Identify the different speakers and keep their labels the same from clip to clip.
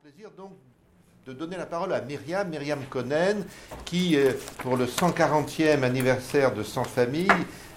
Speaker 1: plaisir donc de donner la parole à Myriam Konen, qui, pour le 140e anniversaire de Sans Famille,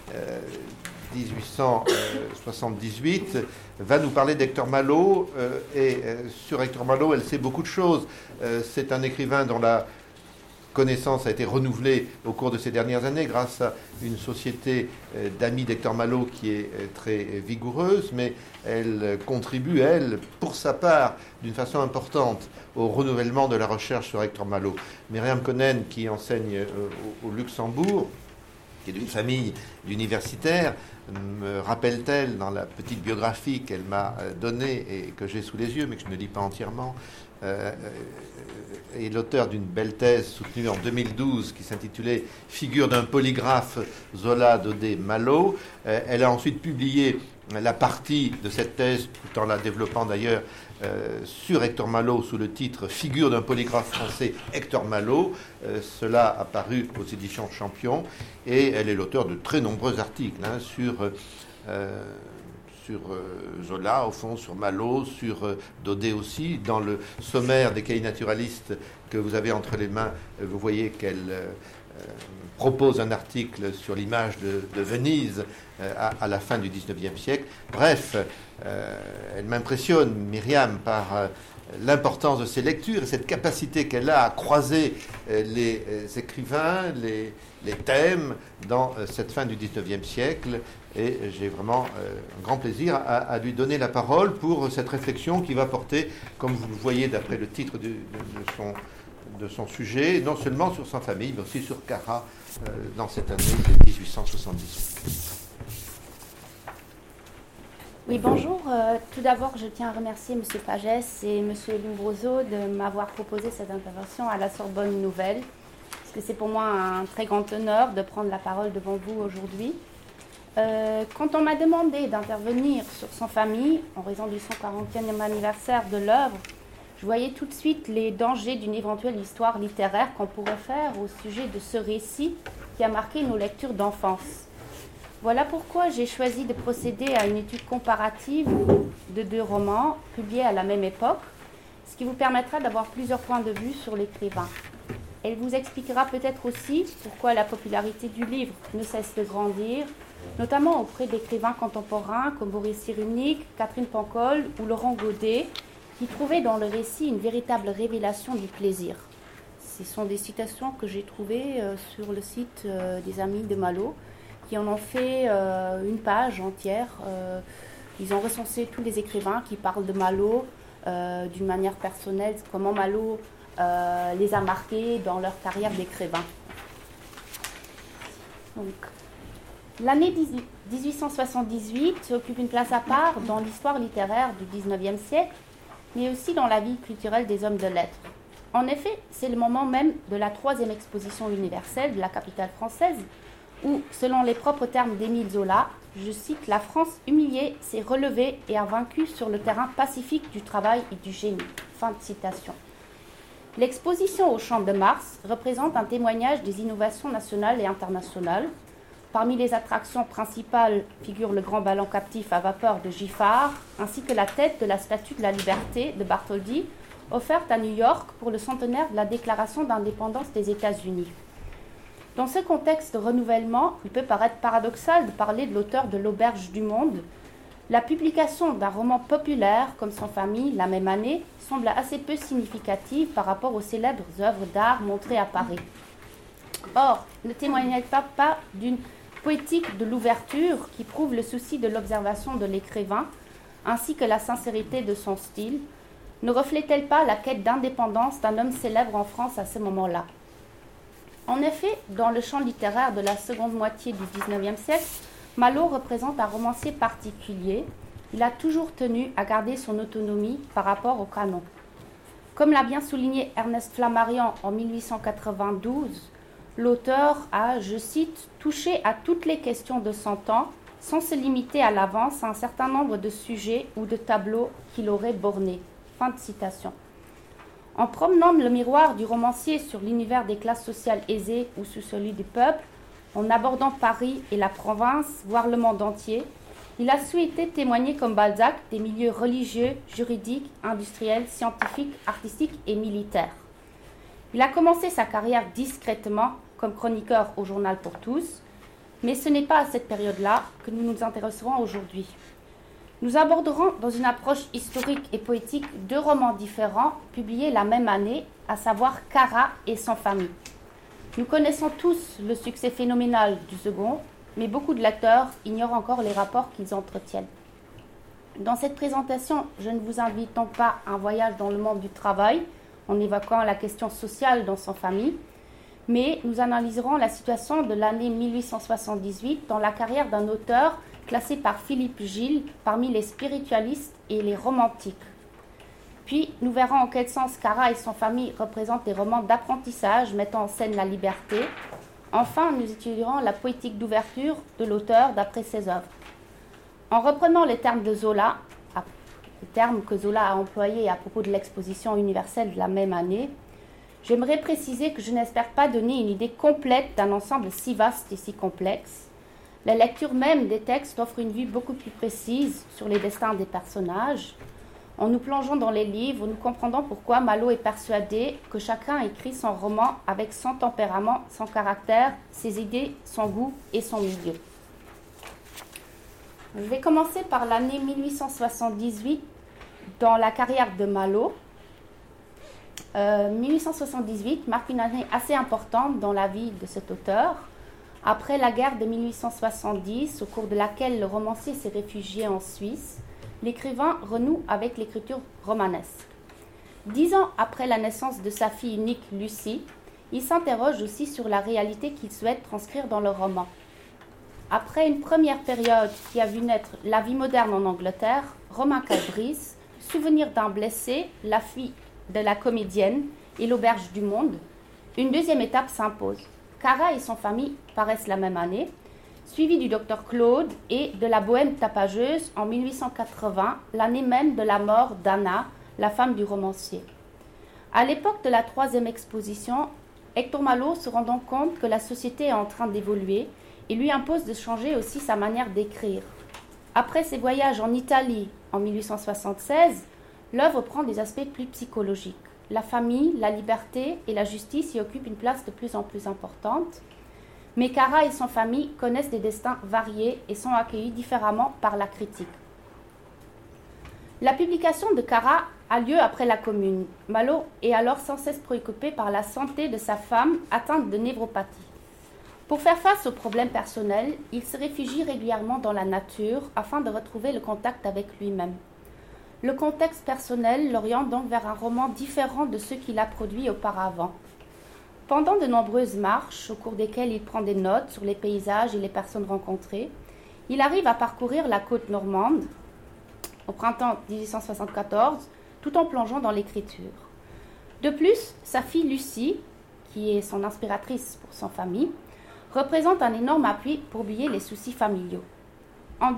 Speaker 1: 1878, va nous parler d'Hector Malot. Et sur Hector Malot, elle sait beaucoup de choses. C'est un écrivain dont la connaissance a été renouvelée au cours de ces dernières années grâce à une société d'amis d'Hector Malot qui est très vigoureuse, mais elle contribue, elle, pour sa part, d'une façon importante au renouvellement de la recherche sur Hector Malot. Myriam Konen, qui enseigne au Luxembourg, qui est d'une famille d'universitaires, me rappelle-t-elle, dans la petite biographie qu'elle m'a donnée et que j'ai sous les yeux, mais que je ne lis pas entièrement, est l'auteur d'une belle thèse soutenue en 2012 qui s'intitulait « Figure d'un polygraphe, Zola, Daudet, Malot ». Elle a ensuite publié la partie de cette thèse, tout en la développant d'ailleurs sur Hector Malot sous le titre « Figure d'un polygraphe français, Hector Malot ». Cela a paru aux éditions Champion et elle est l'auteur de très nombreux articles sur Zola, au fond, sur Malot, sur Daudet aussi. Dans le sommaire des cahiers naturalistes que vous avez entre les mains, vous voyez qu'elle propose un article sur l'image de Venise à la fin du XIXe siècle. Bref, elle m'impressionne, Myriam, par l'importance de ses lectures et cette capacité qu'elle a à croiser les écrivains, les thèmes dans cette fin du XIXe siècle. Et j'ai vraiment un grand plaisir à lui donner la parole pour cette réflexion qui va porter, comme vous le voyez d'après le titre de son sujet, non seulement sur Sans Famille, mais aussi sur Cara dans cette année de 1878.
Speaker 2: Oui, bonjour. Tout d'abord, je tiens à remercier M. Pagès et M. Lombroso de m'avoir proposé cette intervention à la Sorbonne Nouvelle, parce que c'est pour moi un très grand honneur de prendre la parole devant vous aujourd'hui. Quand on m'a demandé d'intervenir sur Sans Famille, en raison du 140e anniversaire de l'œuvre, je voyais tout de suite les dangers d'une éventuelle histoire littéraire qu'on pourrait faire au sujet de ce récit qui a marqué nos lectures d'enfance. Voilà pourquoi j'ai choisi de procéder à une étude comparative de deux romans publiés à la même époque, ce qui vous permettra d'avoir plusieurs points de vue sur l'écrivain. Elle vous expliquera peut-être aussi pourquoi la popularité du livre ne cesse de grandir, notamment auprès d'écrivains contemporains comme Boris Cyrulnik, Catherine Pancol ou Laurent Godet, qui trouvaient dans le récit une véritable révélation du plaisir. Ce sont des citations que j'ai trouvées sur le site des Amis de Malot, qui en ont fait une page entière. Ils ont recensé tous les écrivains qui parlent de Malot d'une manière personnelle, comment Malot les a marqués dans leur carrière d'écrivain. Donc, l'année 1878 occupe une place à part dans l'histoire littéraire du XIXe siècle, mais aussi dans la vie culturelle des hommes de lettres. En effet, c'est le moment même de la 3e exposition universelle de la capitale française, où, selon les propres termes d'Émile Zola, je cite, « La France humiliée s'est relevée et a vaincu sur le terrain pacifique du travail et du génie ». Fin de citation. L'exposition au Champ de Mars représente un témoignage des innovations nationales et internationales. Parmi les attractions principales figure le grand ballon captif à vapeur de Giffard, ainsi que la tête de la Statue de la Liberté de Bartholdi, offerte à New York pour le centenaire de la Déclaration d'indépendance des États-Unis. Dans ce contexte de renouvellement, il peut paraître paradoxal de parler de l'auteur de l'Auberge du Monde. La publication d'un roman populaire comme Sans Famille, la même année, semble assez peu significative par rapport aux célèbres œuvres d'art montrées à Paris. Or, ne témoignait pas d'une poétique de l'ouverture qui prouve le souci de l'observation de l'écrivain, ainsi que la sincérité de son style? Ne reflète-t-elle pas la quête d'indépendance d'un homme célèbre en France à ce moment-là? En effet, dans le champ littéraire de la seconde moitié du XIXe siècle, Malot représente un romancier particulier. Il a toujours tenu à garder son autonomie par rapport au canon. Comme l'a bien souligné Ernest Flammarion en 1892, l'auteur a, je cite, « touché à toutes les questions de son temps, sans se limiter à l'avance à un certain nombre de sujets ou de tableaux qu'il aurait bornés. » Fin de citation. En promenant le miroir du romancier sur l'univers des classes sociales aisées ou sous celui du peuple, en abordant Paris et la province, voire le monde entier, Il a souhaité témoigner comme Balzac des milieux religieux, juridiques, industriels, scientifiques, artistiques et militaires. Il a commencé sa carrière discrètement comme chroniqueur au journal Pour tous, mais ce n'est pas à cette période-là que nous nous intéresserons aujourd'hui. Nous aborderons dans une approche historique et poétique 2 romans différents publiés la même année, à savoir Cara et Sans famille. Nous connaissons tous le succès phénoménal du second, mais beaucoup de lecteurs ignorent encore les rapports qu'ils entretiennent. Dans cette présentation, je ne vous invite donc pas à un voyage dans le monde du travail, en évoquant la question sociale dans Sans famille, mais nous analyserons la situation de l'année 1878 dans la carrière d'un auteur classé par Philippe Gille parmi les spiritualistes et les romantiques. Puis, nous verrons en quel sens Cara et Sans famille représentent des romans d'apprentissage mettant en scène la liberté. Enfin, nous étudierons la poétique d'ouverture de l'auteur d'après ses œuvres. En reprenant les termes de Zola, les termes que Zola a employés à propos de l'exposition universelle de la même année, j'aimerais préciser que je n'espère pas donner une idée complète d'un ensemble si vaste et si complexe. La lecture même des textes offre une vue beaucoup plus précise sur les destins des personnages. En nous plongeant dans les livres, nous comprendrons pourquoi Malo est persuadé que chacun écrit son roman avec son tempérament, son caractère, ses idées, son goût et son milieu. Je vais commencer par l'année 1878 dans la carrière de Malo. 1878 marque une année assez importante dans la vie de cet auteur. Après la guerre de 1870, au cours de laquelle le romancier s'est réfugié en Suisse, l'écrivain renoue avec l'écriture romanesque. 10 ans après la naissance de sa fille unique Lucie, il s'interroge aussi sur la réalité qu'il souhaite transcrire dans le roman. Après une première période qui a vu naître la vie moderne en Angleterre, Romain Cabris, Souvenir d'un blessé, la fille de la comédienne et l'auberge du monde, une deuxième étape s'impose. Cara et Sans famille paraissent la même année, suivi du docteur Claude et de la Bohème tapageuse en 1880, l'année même de la mort d'Anna, la femme du romancier. À l'époque de la 3e exposition, Hector Malo se rend donc compte que la société est en train d'évoluer et lui impose de changer aussi sa manière d'écrire. Après ses voyages en Italie en 1876, l'œuvre prend des aspects plus psychologiques. La famille, la liberté et la justice y occupent une place de plus en plus importante. Mais Cara et Sans famille connaissent des destins variés et sont accueillis différemment par la critique. La publication de Cara a lieu après la Commune. Malo est alors sans cesse préoccupé par la santé de sa femme atteinte de névropathie. Pour faire face aux problèmes personnels, il se réfugie régulièrement dans la nature afin de retrouver le contact avec lui-même. Le contexte personnel l'oriente donc vers un roman différent de ceux qu'il a produits auparavant. Pendant de nombreuses marches, au cours desquelles il prend des notes sur les paysages et les personnes rencontrées, il arrive à parcourir la côte normande au printemps 1874, tout en plongeant dans l'écriture. De plus, sa fille Lucie, qui est son inspiratrice pour Sans famille, représente un énorme appui pour oublier les soucis familiaux. En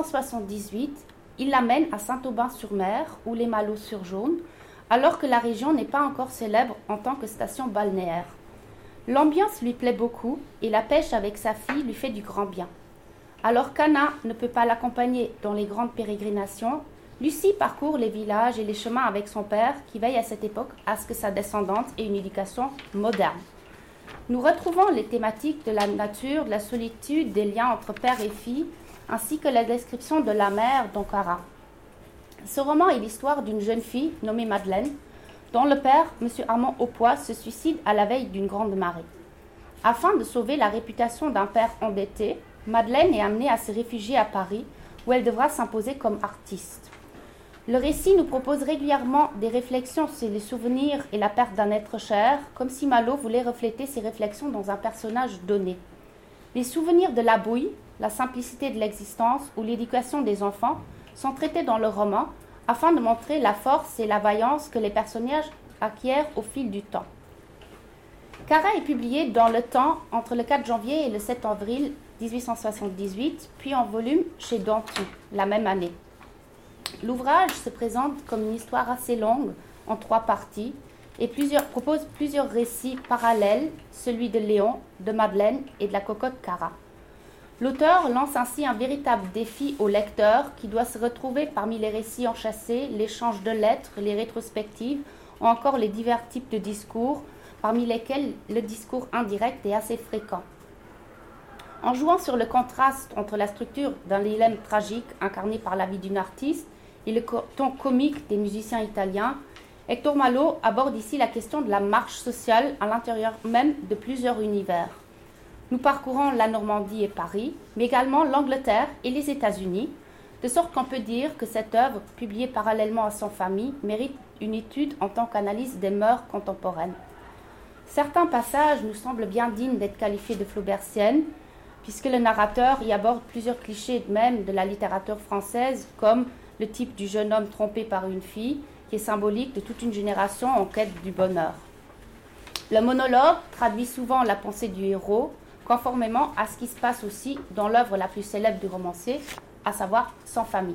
Speaker 2: 1878, il l'amène à Saint-Aubin-sur-Mer, où les Malo surjaunent, alors que la région n'est pas encore célèbre en tant que station balnéaire. L'ambiance lui plaît beaucoup et la pêche avec sa fille lui fait du grand bien. Alors qu'Anna ne peut pas l'accompagner dans les grandes pérégrinations, Lucie parcourt les villages et les chemins avec son père qui veille à cette époque à ce que sa descendante ait une éducation moderne. Nous retrouvons les thématiques de la nature, de la solitude, des liens entre père et fille, ainsi que la description de la mer dans Cara. Ce roman est l'histoire d'une jeune fille nommée Madeleine, dont le père, M. Armand Aupois, se suicide à la veille d'une grande marée. Afin de sauver la réputation d'un père endetté, Madeleine est amenée à se réfugier à Paris, où elle devra s'imposer comme artiste. Le récit nous propose régulièrement des réflexions sur les souvenirs et la perte d'un être cher, comme si Malo voulait refléter ces réflexions dans un personnage donné. Les souvenirs de la bouille, la simplicité de l'existence ou l'éducation des enfants sont traités dans le roman afin de montrer la force et la vaillance que les personnages acquièrent au fil du temps. Cara est publié dans Le Temps entre le 4 janvier et le 7 avril 1878, puis en volume chez Dantou, la même année. L'ouvrage se présente comme une histoire assez longue, en 3 parties, et propose plusieurs récits parallèles, celui de Léon, de Madeleine et de la cocotte Cara. L'auteur lance ainsi un véritable défi au lecteur qui doit se retrouver parmi les récits enchâssés, l'échange de lettres, les rétrospectives ou encore les divers types de discours, parmi lesquels le discours indirect est assez fréquent. En jouant sur le contraste entre la structure d'un dilemme tragique incarné par la vie d'une artiste et le ton comique des musiciens italiens, Hector Malot aborde ici la question de la marche sociale à l'intérieur même de plusieurs univers. Nous parcourons la Normandie et Paris, mais également l'Angleterre et les États-Unis, de sorte qu'on peut dire que cette œuvre, publiée parallèlement à Sans famille, mérite une étude en tant qu'analyse des mœurs contemporaines. Certains passages nous semblent bien dignes d'être qualifiés de flaubertiennes, puisque le narrateur y aborde plusieurs clichés même de la littérature française, comme le type du jeune homme trompé par une fille, qui est symbolique de toute une génération en quête du bonheur. Le monologue traduit souvent la pensée du héros, conformément à ce qui se passe aussi dans l'œuvre la plus célèbre du romancier, à savoir Sans famille.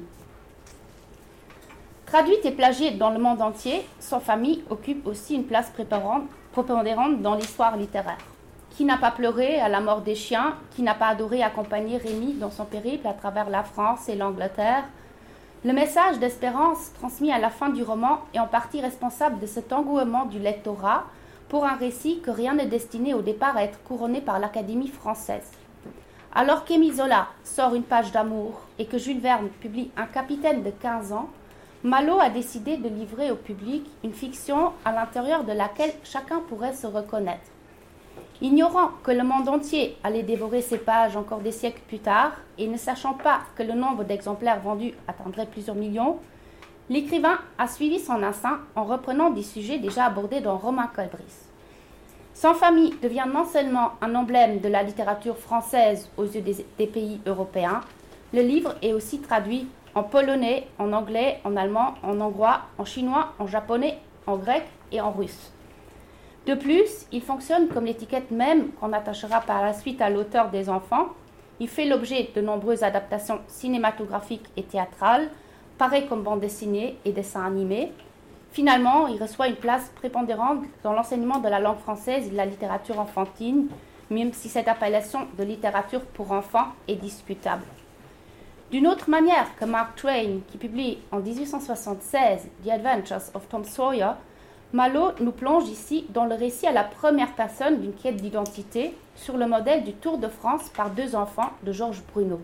Speaker 2: Traduite et plagiée dans le monde entier, Sans famille occupe aussi une place prépondérante dans l'histoire littéraire. Qui n'a pas pleuré à la mort des chiens, qui n'a pas adoré accompagner Rémi dans son périple à travers la France et l'Angleterre? Le message d'espérance transmis à la fin du roman est en partie responsable de cet engouement du lectorat pour un récit que rien n'est destiné au départ à être couronné par l'Académie française. Alors qu'Émile Zola sort une page d'amour et que Jules Verne publie Un capitaine de 15 ans, Malot a décidé de livrer au public une fiction à l'intérieur de laquelle chacun pourrait se reconnaître. Ignorant que le monde entier allait dévorer ces pages encore des siècles plus tard et ne sachant pas que le nombre d'exemplaires vendus atteindrait plusieurs millions, l'écrivain a suivi son instinct en reprenant des sujets déjà abordés dans Romain Colbris. Sans famille devient non seulement un emblème de la littérature française aux yeux des pays européens, le livre est aussi traduit en polonais, en anglais, en allemand, en hongrois, en chinois, en japonais, en grec et en russe. De plus, il fonctionne comme l'étiquette même qu'on attachera par la suite à l'auteur des enfants. Il fait l'objet de nombreuses adaptations cinématographiques et théâtrales, pareil comme bande dessinée et dessins animés. Finalement, il reçoit une place prépondérante dans l'enseignement de la langue française et de la littérature enfantine, même si cette appellation de littérature pour enfants est discutable. D'une autre manière que Mark Twain, qui publie en 1876 The Adventures of Tom Sawyer, Malot nous plonge ici dans le récit à la première personne d'une quête d'identité sur le modèle du Tour de France par deux enfants de Georges Bruno.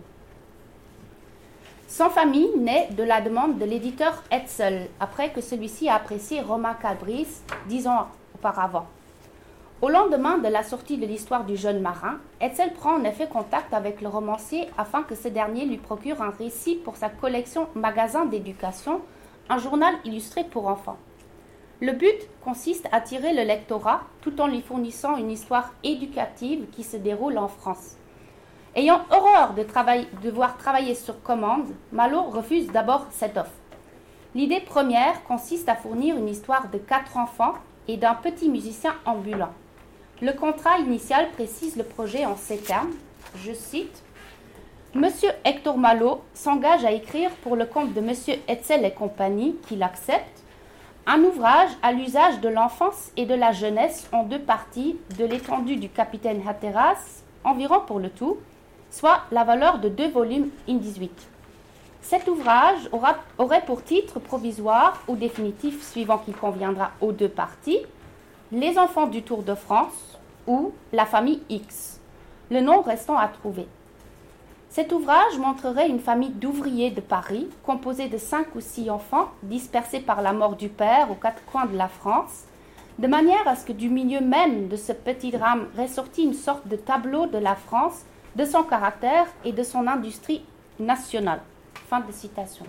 Speaker 2: Sans famille naît de la demande de l'éditeur Hetzel, après que celui-ci a apprécié Romain Colbris 10 ans auparavant. Au lendemain de la sortie de l'histoire du jeune marin, Hetzel prend en effet contact avec le romancier afin que ce dernier lui procure un récit pour sa collection Magasin d'éducation, un journal illustré pour enfants. Le but consiste à attirer le lectorat tout en lui fournissant une histoire éducative qui se déroule en France. Ayant horreur de devoir travailler sur commande, Malot refuse d'abord cette offre. L'idée première consiste à fournir une histoire de 4 enfants et d'un petit musicien ambulant. Le contrat initial précise le projet en ces termes, je cite, « Monsieur Hector Malot s'engage à écrire pour le compte de Monsieur Hetzel et compagnie, qui l'accepte, un ouvrage à l'usage de l'enfance et de la jeunesse en 2 parties de l'étendue du capitaine Hatteras, environ pour le tout, soit la valeur de 2 volumes in 18. Cet ouvrage aurait pour titre provisoire ou définitif, suivant qui conviendra aux 2 parties, Les enfants du Tour de France ou La famille X, le nom restant à trouver. Cet ouvrage montrerait une famille d'ouvriers de Paris, composée de 5 ou 6 enfants, dispersés par la mort du père aux 4 coins de la France, de manière à ce que du milieu même de ce petit drame ressortit une sorte de tableau de la France, de son caractère et de son industrie nationale. » Fin de citation.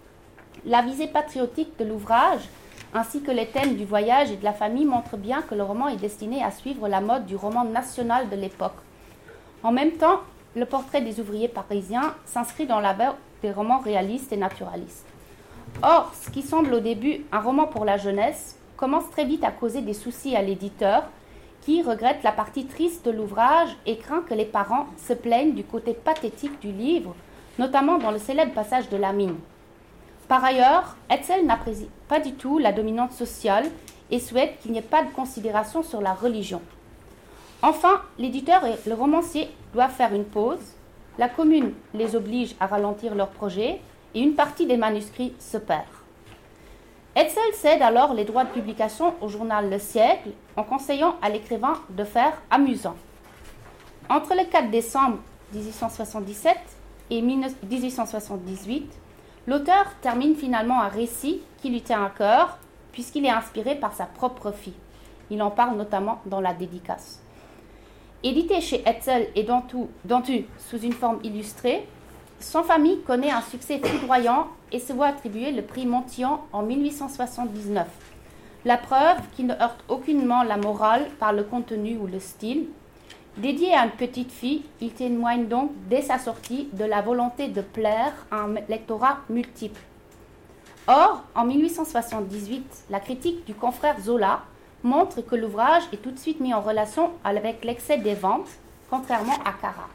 Speaker 2: La visée patriotique de l'ouvrage, ainsi que les thèmes du voyage et de la famille, montrent bien que le roman est destiné à suivre la mode du roman national de l'époque. En même temps, le portrait des ouvriers parisiens s'inscrit dans la veine des romans réalistes et naturalistes. Or, ce qui semble au début un roman pour la jeunesse commence très vite à causer des soucis à l'éditeur, qui regrette la partie triste de l'ouvrage et craint que les parents se plaignent du côté pathétique du livre, notamment dans le célèbre passage de la mine. Par ailleurs, Hetzel n'apprécie pas du tout la dominante sociale et souhaite qu'il n'y ait pas de considération sur la religion. Enfin, l'éditeur et le romancier doivent faire une pause, La commune les oblige à ralentir leur projet et une partie des manuscrits se perd. Hetzel cède alors les droits de publication au journal Le Siècle en conseillant à l'écrivain de faire amusant. Entre le 4 décembre 1877 et 1878, l'auteur termine finalement un récit qui lui tient à cœur puisqu'il est inspiré par sa propre fille. Il en parle notamment dans la dédicace. Édité chez Hetzel et Dantu sous une forme illustrée, Sans famille connaît un succès foudroyant et se voit attribuer le prix Montyon en 1879. La preuve qu'il ne heurte aucunement la morale par le contenu ou le style. Dédié à une petite fille, il témoigne donc dès sa sortie de la volonté de plaire à un lectorat multiple. Or, en 1878, la critique du confrère Zola montre que l'ouvrage est tout de suite mis en relation avec l'excès des ventes, contrairement à Cara.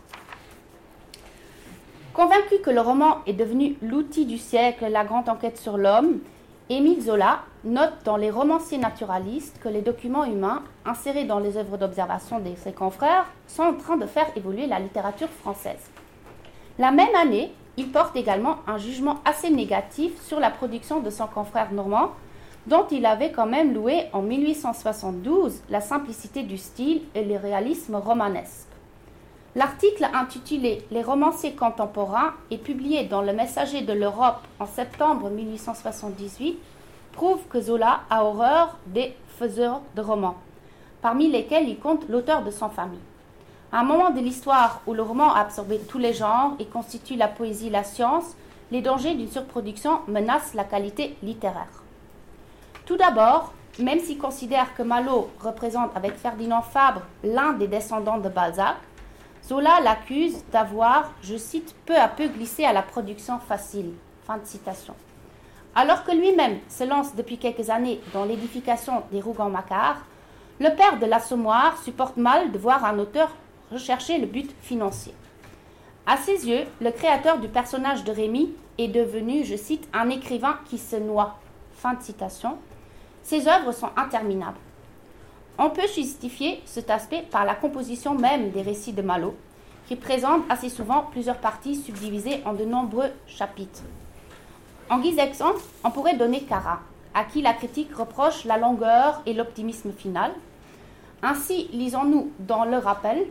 Speaker 2: Convaincu que le roman est devenu l'outil du siècle, la grande enquête sur l'homme, Émile Zola note dans les romanciers naturalistes que les documents humains insérés dans les œuvres d'observation de ses confrères sont en train de faire évoluer la littérature française. La même année, il porte également un jugement assez négatif sur la production de son confrère normand, dont il avait quand même loué en 1872 la simplicité du style et le réalisme romanesque. L'article intitulé « Les romanciers contemporains » et publié dans Le Messager de l'Europe en septembre 1878 prouve que Zola a horreur des faiseurs de romans, parmi lesquels il compte l'auteur de Sans famille. À un moment de l'histoire où le roman a absorbé tous les genres et constitue la poésie et la science, les dangers d'une surproduction menacent la qualité littéraire. Tout d'abord, même s'il considère que Malo représente avec Ferdinand Fabre l'un des descendants de Balzac, Zola l'accuse d'avoir, je cite, peu à peu glissé à la production facile. Fin de citation. Alors que lui-même se lance depuis quelques années dans l'édification des Rougon-Macquart, le père de l'Assommoir supporte mal de voir un auteur rechercher le but financier. À ses yeux, le créateur du personnage de Rémy est devenu, je cite, un écrivain qui se noie. Fin de citation. Ses œuvres sont interminables. On peut justifier cet aspect par la composition même des récits de Malo, qui présente assez souvent plusieurs parties subdivisées en de nombreux chapitres. En guise d'exemple, on pourrait donner Cara, à qui la critique reproche la longueur et l'optimisme final. Ainsi, lisons-nous dans Le Rappel,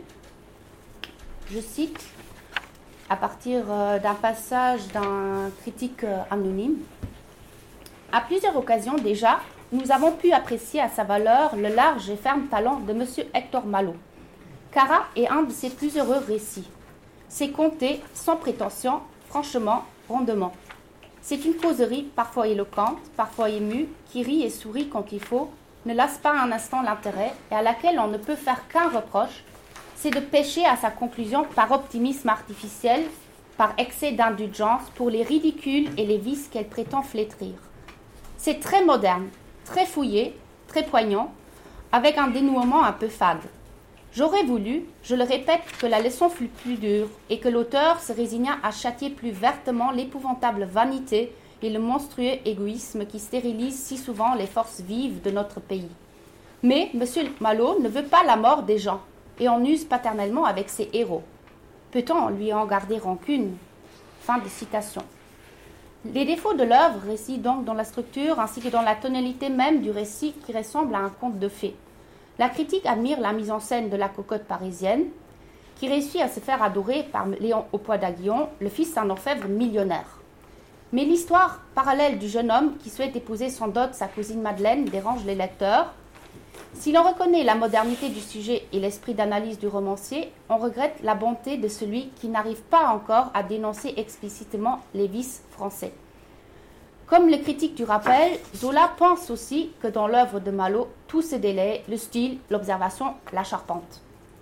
Speaker 2: je cite, à partir d'un passage d'un critique anonyme. À plusieurs occasions déjà, nous avons pu apprécier à sa valeur le large et ferme talent de M. Hector Malo. Cara est un de ses plus heureux récits. C'est conté sans prétention, franchement, rondement. C'est une causerie parfois éloquente, parfois émue, qui rit et sourit quand il faut, ne lasse pas un instant l'intérêt et à laquelle on ne peut faire qu'un reproche, c'est de pécher à sa conclusion par optimisme artificiel, par excès d'indulgence pour les ridicules et les vices qu'elle prétend flétrir. C'est très moderne, très fouillé, très poignant, avec un dénouement un peu fade. J'aurais voulu, je le répète, que la leçon fût plus dure et que l'auteur se résignât à châtier plus vertement l'épouvantable vanité et le monstrueux égoïsme qui stérilisent si souvent les forces vives de notre pays. Mais M. Malo ne veut pas la mort des gens et en use paternellement avec ses héros. Peut-on lui en garder rancune ? Fin de citation. Les défauts de l'œuvre résident donc dans la structure ainsi que dans la tonalité même du récit qui ressemble à un conte de fées. La critique admire la mise en scène de la cocotte parisienne qui réussit à se faire adorer par Léon Aupois d'Aguillon, le fils d'un orfèvre millionnaire. Mais l'histoire parallèle du jeune homme qui souhaite épouser sans dot sa cousine Madeleine dérange les lecteurs. Si l'on reconnaît la modernité du sujet et l'esprit d'analyse du romancier, on regrette la bonté de celui qui n'arrive pas encore à dénoncer explicitement les vices français. Comme le critique du Rappel, Zola pense aussi que dans l'œuvre de tout se délaie, le style, l'observation, la charpente.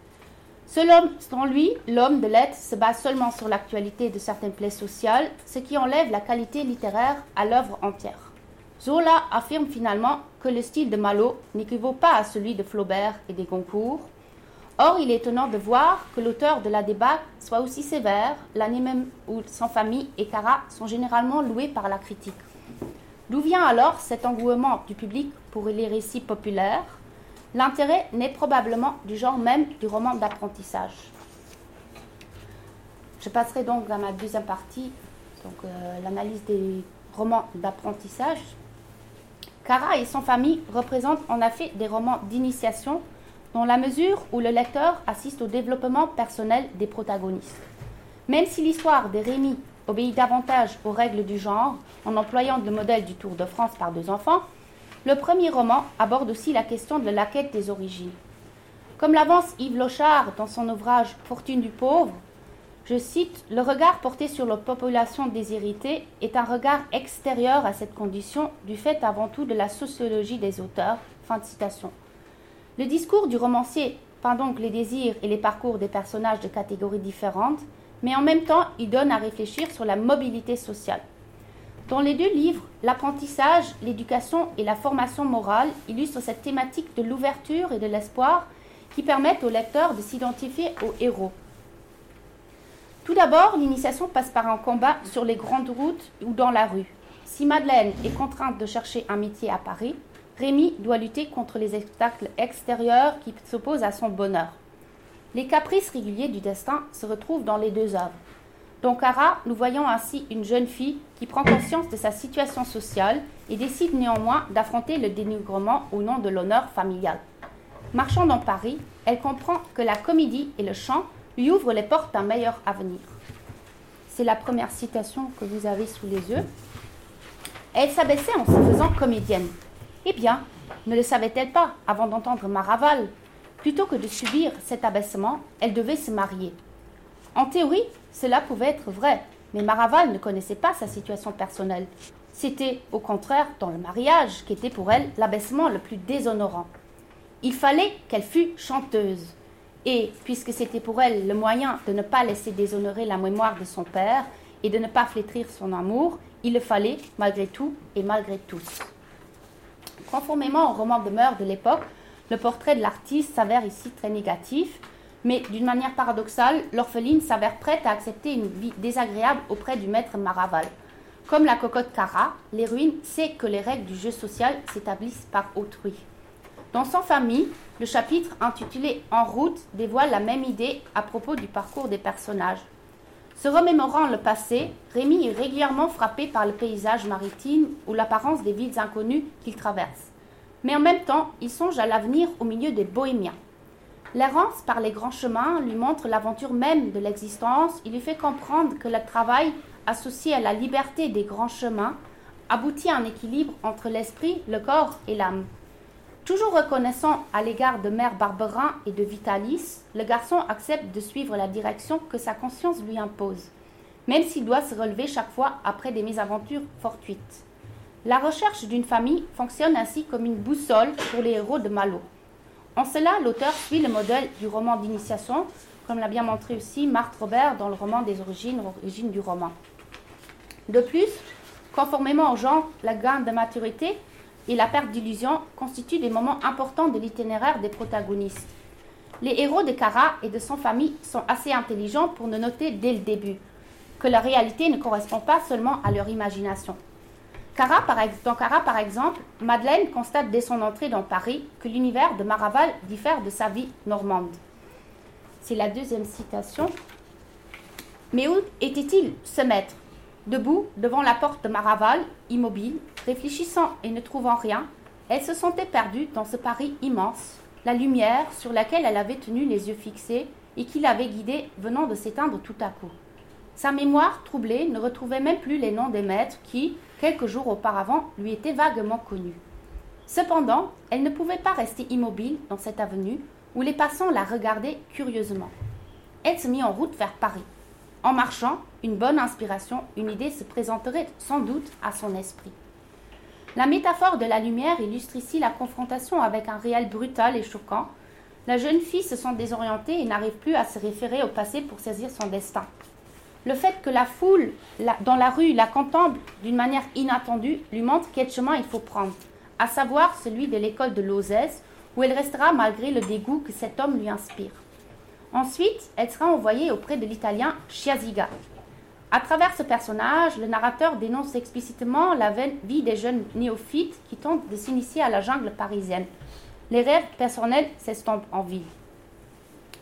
Speaker 2: Selon lui, l'homme de lettres se base seulement sur l'actualité de certaines plaies sociales, ce qui enlève la qualité littéraire à l'œuvre entière. Zola affirme finalement que le style de Malo n'équivaut pas à celui de Flaubert et des Goncourt. Or, il est étonnant de voir que l'auteur de la débâcle soit aussi sévère, l'année même où Sans famille et Cara sont généralement loués par la critique. D'où vient alors cet engouement du public pour les récits populaires ? L'intérêt naît probablement du genre même du roman d'apprentissage. Je passerai donc à ma deuxième partie, l'analyse des romans d'apprentissage. Cara et son famille représentent en effet des romans d'initiation dans la mesure où le lecteur assiste au développement personnel des protagonistes. Même si l'histoire de Rémi obéit davantage aux règles du genre en employant le modèle du Tour de France par 2 enfants, le premier roman aborde aussi la question de la quête des origines. Comme l'avance Yves Lochard dans son ouvrage « Fortune du pauvre », je cite « Le regard porté sur la population déshéritée est un regard extérieur à cette condition du fait avant tout de la sociologie des auteurs. » Fin de citation. Le discours du romancier peint donc les désirs et les parcours des personnages de catégories différentes, mais en même temps, il donne à réfléchir sur la mobilité sociale. Dans les 2 livres, l'apprentissage, l'éducation et la formation morale illustrent cette thématique de l'ouverture et de l'espoir qui permettent au lecteur de s'identifier aux héros. Tout d'abord, l'initiation passe par un combat sur les grandes routes ou dans la rue. Si Madeleine est contrainte de chercher un métier à Paris, Rémi doit lutter contre les obstacles extérieurs qui s'opposent à son bonheur. Les caprices réguliers du destin se retrouvent dans les 2 œuvres. Dans Cara, nous voyons ainsi une jeune fille qui prend conscience de sa situation sociale et décide néanmoins d'affronter le dénigrement au nom de l'honneur familial. Marchant dans Paris, elle comprend que la comédie et le chant lui ouvrent les portes d'un meilleur avenir. C'est la première citation que vous avez sous les yeux. Elle s'abaissait en se faisant comédienne. Eh bien, ne le savait-elle pas avant d'entendre Maraval? Plutôt que de subir cet abaissement, elle devait se marier. En théorie, cela pouvait être vrai, mais Maraval ne connaissait pas sa situation personnelle. C'était, au contraire, dans le mariage qu'était pour elle l'abaissement le plus déshonorant. Il fallait qu'elle fût chanteuse. Et, puisque c'était pour elle le moyen de ne pas laisser déshonorer la mémoire de son père et de ne pas flétrir son amour, il le fallait, malgré tout et malgré tous. Conformément au roman de mœurs de l'époque, le portrait de l'artiste s'avère ici très négatif, mais d'une manière paradoxale, l'orpheline s'avère prête à accepter une vie désagréable auprès du maître Maraval. Comme la cocotte Cara, l'héroïne sait que les règles du jeu social s'établissent par autrui. Dans Sans famille, le chapitre intitulé « En route » dévoile la même idée à propos du parcours des personnages. Se remémorant le passé, Rémi est régulièrement frappé par le paysage maritime ou l'apparence des villes inconnues qu'il traverse. Mais en même temps, il songe à l'avenir au milieu des bohémiens. L'errance par les grands chemins lui montre l'aventure même de l'existence. Il lui fait comprendre que le travail, associé à la liberté des grands chemins, aboutit à un équilibre entre l'esprit, le corps et l'âme. Toujours reconnaissant à l'égard de Mère Barberin et de Vitalis, le garçon accepte de suivre la direction que sa conscience lui impose, même s'il doit se relever chaque fois après des mésaventures fortuites. La recherche d'une famille fonctionne ainsi comme une boussole pour les héros de Malo. En cela, l'auteur suit le modèle du roman d'initiation, comme l'a bien montré aussi Marthe Robert dans le roman des origines du roman. De plus, conformément au genre, la gain de maturité et la perte d'illusion constituent des moments importants de l'itinéraire des protagonistes. Les héros de Cara et de son famille sont assez intelligents pour ne noter dès le début que la réalité ne correspond pas seulement à leur imagination. Dans Cara, par exemple, Madeleine constate dès son entrée dans Paris que l'univers de Maraval diffère de sa vie normande. C'est la deuxième citation. Mais où était-il, ce maître? Debout, devant la porte de Maraval, immobile, réfléchissant et ne trouvant rien, elle se sentait perdue dans ce Paris immense, la lumière sur laquelle elle avait tenu les yeux fixés et qui l'avait guidée venant de s'éteindre tout à coup. Sa mémoire, troublée, ne retrouvait même plus les noms des maîtres qui, quelques jours auparavant, lui étaient vaguement connus. Cependant, elle ne pouvait pas rester immobile dans cette avenue où les passants la regardaient curieusement. Elle se mit en route vers Paris. En marchant, une bonne inspiration, une idée se présenterait sans doute à son esprit. La métaphore de la lumière illustre ici la confrontation avec un réel brutal et choquant. La jeune fille se sent désorientée et n'arrive plus à se référer au passé pour saisir son destin. Le fait que la foule dans la rue la contemple d'une manière inattendue lui montre quel chemin il faut prendre, à savoir celui de l'école de Lauzès, où elle restera malgré le dégoût que cet homme lui inspire. Ensuite, elle sera envoyée auprès de l'Italien Chiaziga. À travers ce personnage, le narrateur dénonce explicitement la vie des jeunes néophytes qui tentent de s'initier à la jungle parisienne. Les rêves personnels s'estompent en ville.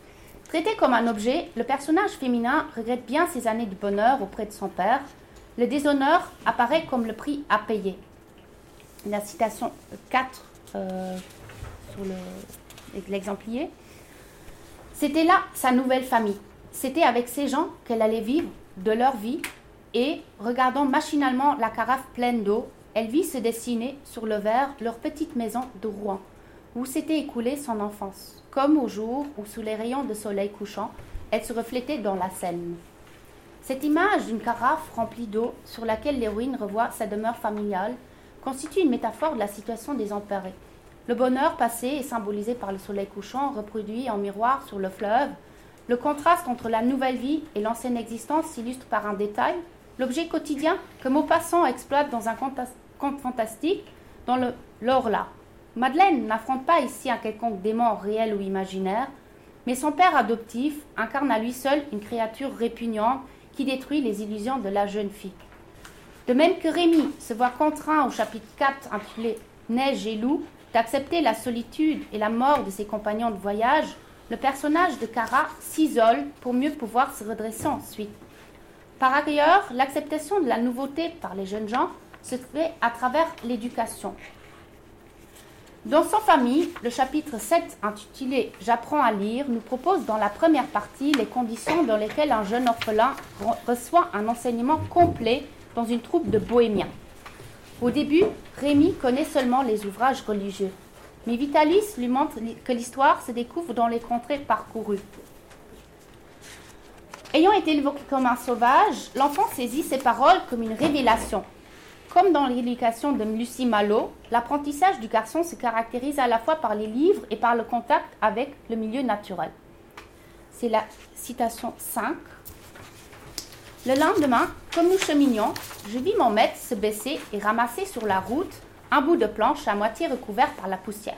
Speaker 2: Traité comme un objet, le personnage féminin regrette bien ses années de bonheur auprès de son père. Le déshonneur apparaît comme le prix à payer. La citation 4 sur l'exemplier. C'était là sa nouvelle famille. C'était avec ces gens qu'elle allait vivre de leur vie et, regardant machinalement la carafe pleine d'eau, elle vit se dessiner sur le verre leur petite maison de Rouen, où s'était écoulée son enfance, comme au jour où, sous les rayons de soleil couchant, elle se reflétait dans la Seine. Cette image d'une carafe remplie d'eau, sur laquelle l'héroïne revoit sa demeure familiale, constitue une métaphore de la situation désemparée. Le bonheur passé est symbolisé par le soleil couchant, reproduit en miroir sur le fleuve. Le contraste entre la nouvelle vie et l'ancienne existence s'illustre par un détail, l'objet quotidien que Maupassant exploite dans un conte fantastique, dans le l'Orla. Madeleine n'affronte pas ici un quelconque démon réel ou imaginaire, mais son père adoptif incarne à lui seul une créature répugnante qui détruit les illusions de la jeune fille. De même que Rémi se voit contraint au chapitre 4 intitulé « Neige et loup » d'accepter la solitude et la mort de ses compagnons de voyage, le personnage de Cara s'isole pour mieux pouvoir se redresser ensuite. Par ailleurs, l'acceptation de la nouveauté par les jeunes gens se fait à travers l'éducation. Dans Sans famille, le chapitre 7 intitulé « J'apprends à lire » nous propose dans la première partie les conditions dans lesquelles un jeune orphelin reçoit un enseignement complet dans une troupe de bohémiens. Au début, Rémi connaît seulement les ouvrages religieux, mais Vitalis lui montre que l'histoire se découvre dans les contrées parcourues. Ayant été élevé comme un sauvage, l'enfant saisit ces paroles comme une révélation. Comme dans l'éducation de Lucie Malot, l'apprentissage du garçon se caractérise à la fois par les livres et par le contact avec le milieu naturel. C'est la citation 5. Le lendemain, comme nous cheminions, je vis mon maître se baisser et ramasser sur la route un bout de planche à moitié recouvert par la poussière.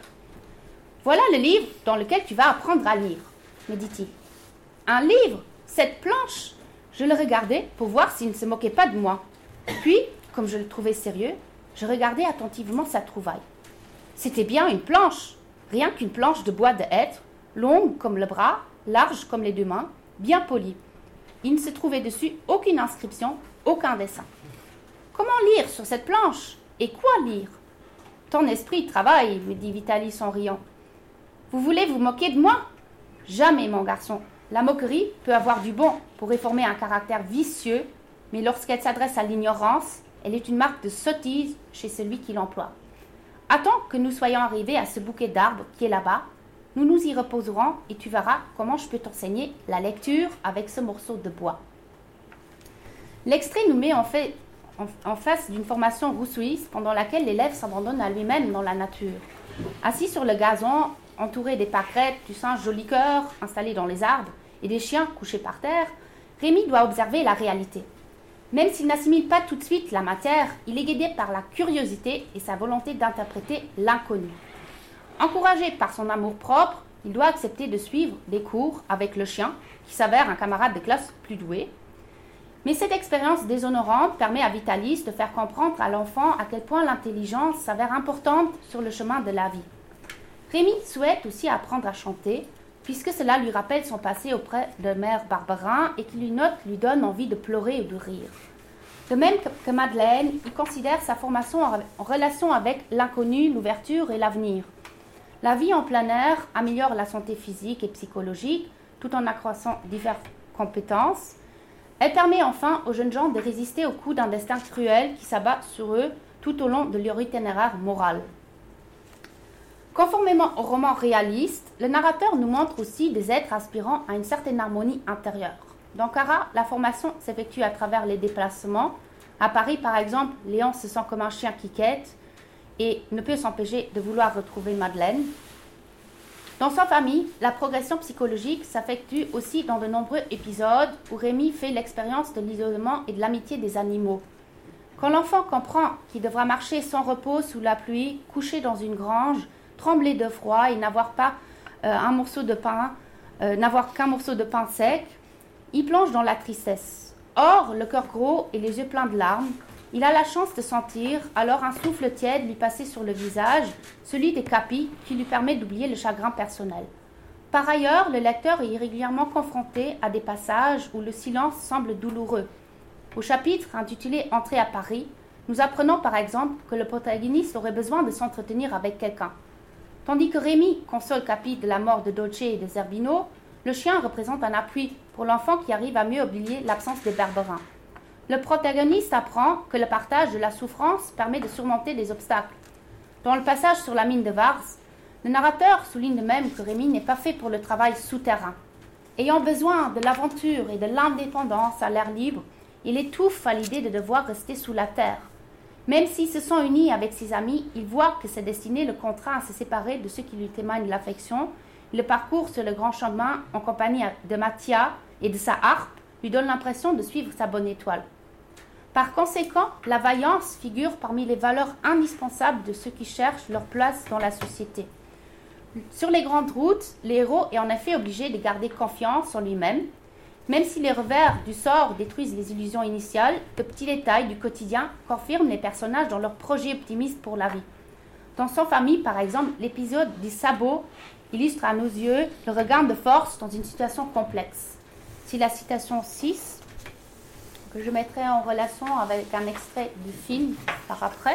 Speaker 2: « Voilà le livre dans lequel tu vas apprendre à lire, » me dit-il. « Un livre? Cette planche ?» Je le regardais pour voir s'il ne se moquait pas de moi. Puis, comme je le trouvais sérieux, je regardais attentivement sa trouvaille. C'était bien une planche, rien qu'une planche de bois de hêtre, longue comme le bras, large comme les deux mains, bien polie. Il ne se trouvait dessus aucune inscription, aucun dessin. Comment lire sur cette planche? Et quoi lire? Ton esprit travaille, me dit Vitalis en riant. Vous voulez vous moquer de moi? Jamais, mon garçon. La moquerie peut avoir du bon pour réformer un caractère vicieux, mais lorsqu'elle s'adresse à l'ignorance, elle est une marque de sottise chez celui qui l'emploie. Attends que nous soyons arrivés à ce bouquet d'arbres qui est là-bas. Nous nous y reposerons et tu verras comment je peux t'enseigner la lecture avec ce morceau de bois. L'extrait nous met en face d'une formation rousseauiste pendant laquelle l'élève s'abandonne à lui-même dans la nature. Assis sur le gazon, entouré des pâquerettes, du singe joli cœur installé dans les arbres et des chiens couchés par terre, Rémi doit observer la réalité. Même s'il n'assimile pas tout de suite la matière, il est guidé par la curiosité et sa volonté d'interpréter l'inconnu. Encouragé par son amour-propre, il doit accepter de suivre des cours avec le chien, qui s'avère un camarade de classe plus doué. Mais cette expérience déshonorante permet à Vitalis de faire comprendre à l'enfant à quel point l'intelligence s'avère importante sur le chemin de la vie. Rémi souhaite aussi apprendre à chanter, puisque cela lui rappelle son passé auprès de mère Barberin et qui lui donne envie de pleurer ou de rire. De même que Madeleine, il considère sa formation en relation avec l'inconnu, l'ouverture et l'avenir. La vie en plein air améliore la santé physique et psychologique tout en accroissant diverses compétences. Elle permet enfin aux jeunes gens de résister au coup d'un destin cruel qui s'abat sur eux tout au long de leur itinéraire moral. Conformément au roman réaliste, le narrateur nous montre aussi des êtres aspirant à une certaine harmonie intérieure. Dans Cara, la formation s'effectue à travers les déplacements. À Paris, par exemple, Léon se sent comme un chien qui quête et ne peut s'empêcher de vouloir retrouver Madeleine. Dans sa famille, la progression psychologique s'effectue aussi dans de nombreux épisodes où Rémi fait l'expérience de l'isolement et de l'amitié des animaux. Quand l'enfant comprend qu'il devra marcher sans repos sous la pluie, couché dans une grange, trembler de froid et n'avoir qu'un morceau de pain sec, il plonge dans la tristesse. Or, le cœur gros et les yeux pleins de larmes, il a la chance de sentir alors un souffle tiède lui passer sur le visage, celui des capis qui lui permet d'oublier le chagrin personnel. Par ailleurs, le lecteur est régulièrement confronté à des passages où le silence semble douloureux. Au chapitre intitulé « Entrée à Paris », nous apprenons par exemple que le protagoniste aurait besoin de s'entretenir avec quelqu'un. Tandis que Rémi console Capi de la mort de Dolce et de Zerbino, le chien représente un appui pour l'enfant qui arrive à mieux oublier l'absence de Berberin. Le protagoniste apprend que le partage de la souffrance permet de surmonter les obstacles. Dans le passage sur la mine de Vars, le narrateur souligne de même que Rémi n'est pas fait pour le travail souterrain. Ayant besoin de l'aventure et de l'indépendance à l'air libre, il étouffe à l'idée de devoir rester sous la terre. Même s'ils se sont unis avec ses amis, il voit que sa destinée le contraint à se séparer de ceux qui lui témoignent de l'affection. Le parcours sur le grand chemin en compagnie de Mathia et de sa harpe lui donne l'impression de suivre sa bonne étoile. Par conséquent, la vaillance figure parmi les valeurs indispensables de ceux qui cherchent leur place dans la société. Sur les grandes routes, le héros est en effet obligé de garder confiance en lui-même. Même si les revers du sort détruisent les illusions initiales, de petits détails du quotidien confirment les personnages dans leur projet optimiste pour la vie. Dans Sans famille, par exemple, l'épisode du sabot illustre à nos yeux le regain de force dans une situation complexe. C'est la citation 6, que je mettrai en relation avec un extrait du film par après.